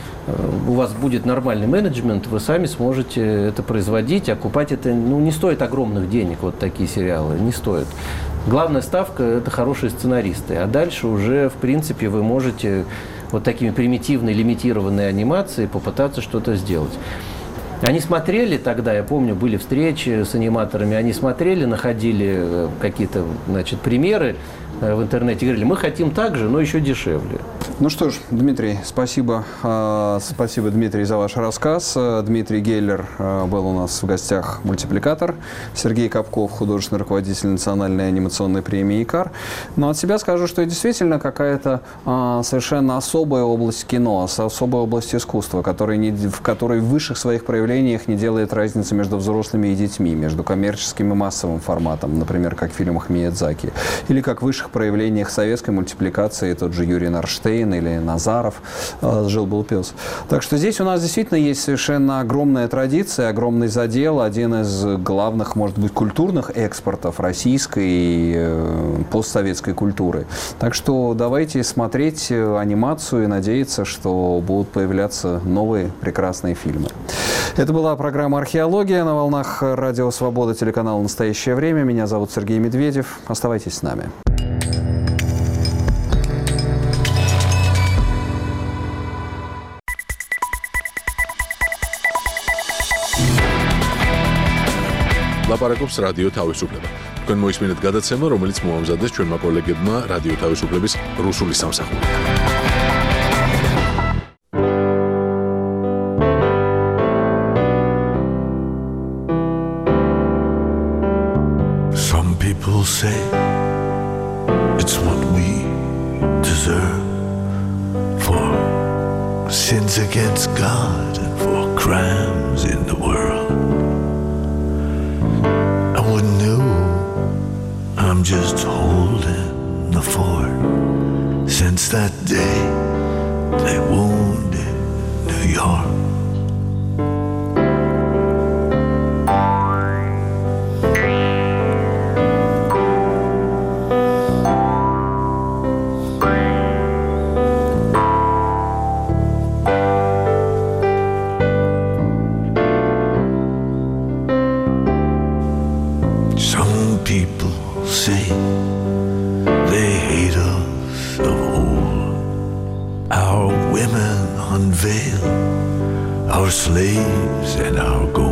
у вас будет нормальный менеджмент, вы сами сможете это производить, окупать это. Не стоит огромных денег, вот такие сериалы, не стоит. Главная ставка – это хорошие сценаристы. А дальше уже, в принципе, вы можете вот такими примитивной, лимитированной анимацией попытаться что-то сделать. Они смотрели тогда, я помню, были встречи с аниматорами, они смотрели, находили какие-то, примеры в интернете, говорили, мы хотим так же, но еще дешевле. Ну что ж, Дмитрий, спасибо. Спасибо, Дмитрий, за ваш рассказ. Дмитрий Геллер был у нас в гостях, мультипликатор. Сергей Капков, художественный руководитель Национальной анимационной премии «Икар». Но от себя скажу, что это действительно какая-то совершенно особая область кино, особая область искусства, в которой в высших своих проявлениях не делает разницы между взрослыми и детьми, между коммерческим и массовым форматом, например, как в фильмах Миядзаки, или как в высших проявлениях советской мультипликации, тот же Юрий Нарштейн или Назаров «Жил-был пес». Так что здесь у нас действительно есть совершенно огромная традиция, огромный задел, один из главных, может быть, культурных экспортов российской и постсоветской культуры. Так что давайте смотреть анимацию и надеяться, что будут появляться новые прекрасные фильмы. Это была программа «Археология» на волнах Радио Свобода, телеканал «Настоящее время». Меня зовут Сергей Медведев. Оставайтесь с нами. ლაპარაკობს რადიო თავისუფლება. თქვენ მოისმინეთ გადაცემა, რომელიც მოამზადეს ჩვენმა კოლეგებმა რადიო თავისუფლების რუსული სამსახურიდან. Some people say it's what we deserve for sins against God and for crimes in the world. I wouldn't know, I'm just holding the fort. Since that day they wounded say they hate us of old. Our women unveil our slaves and our gold.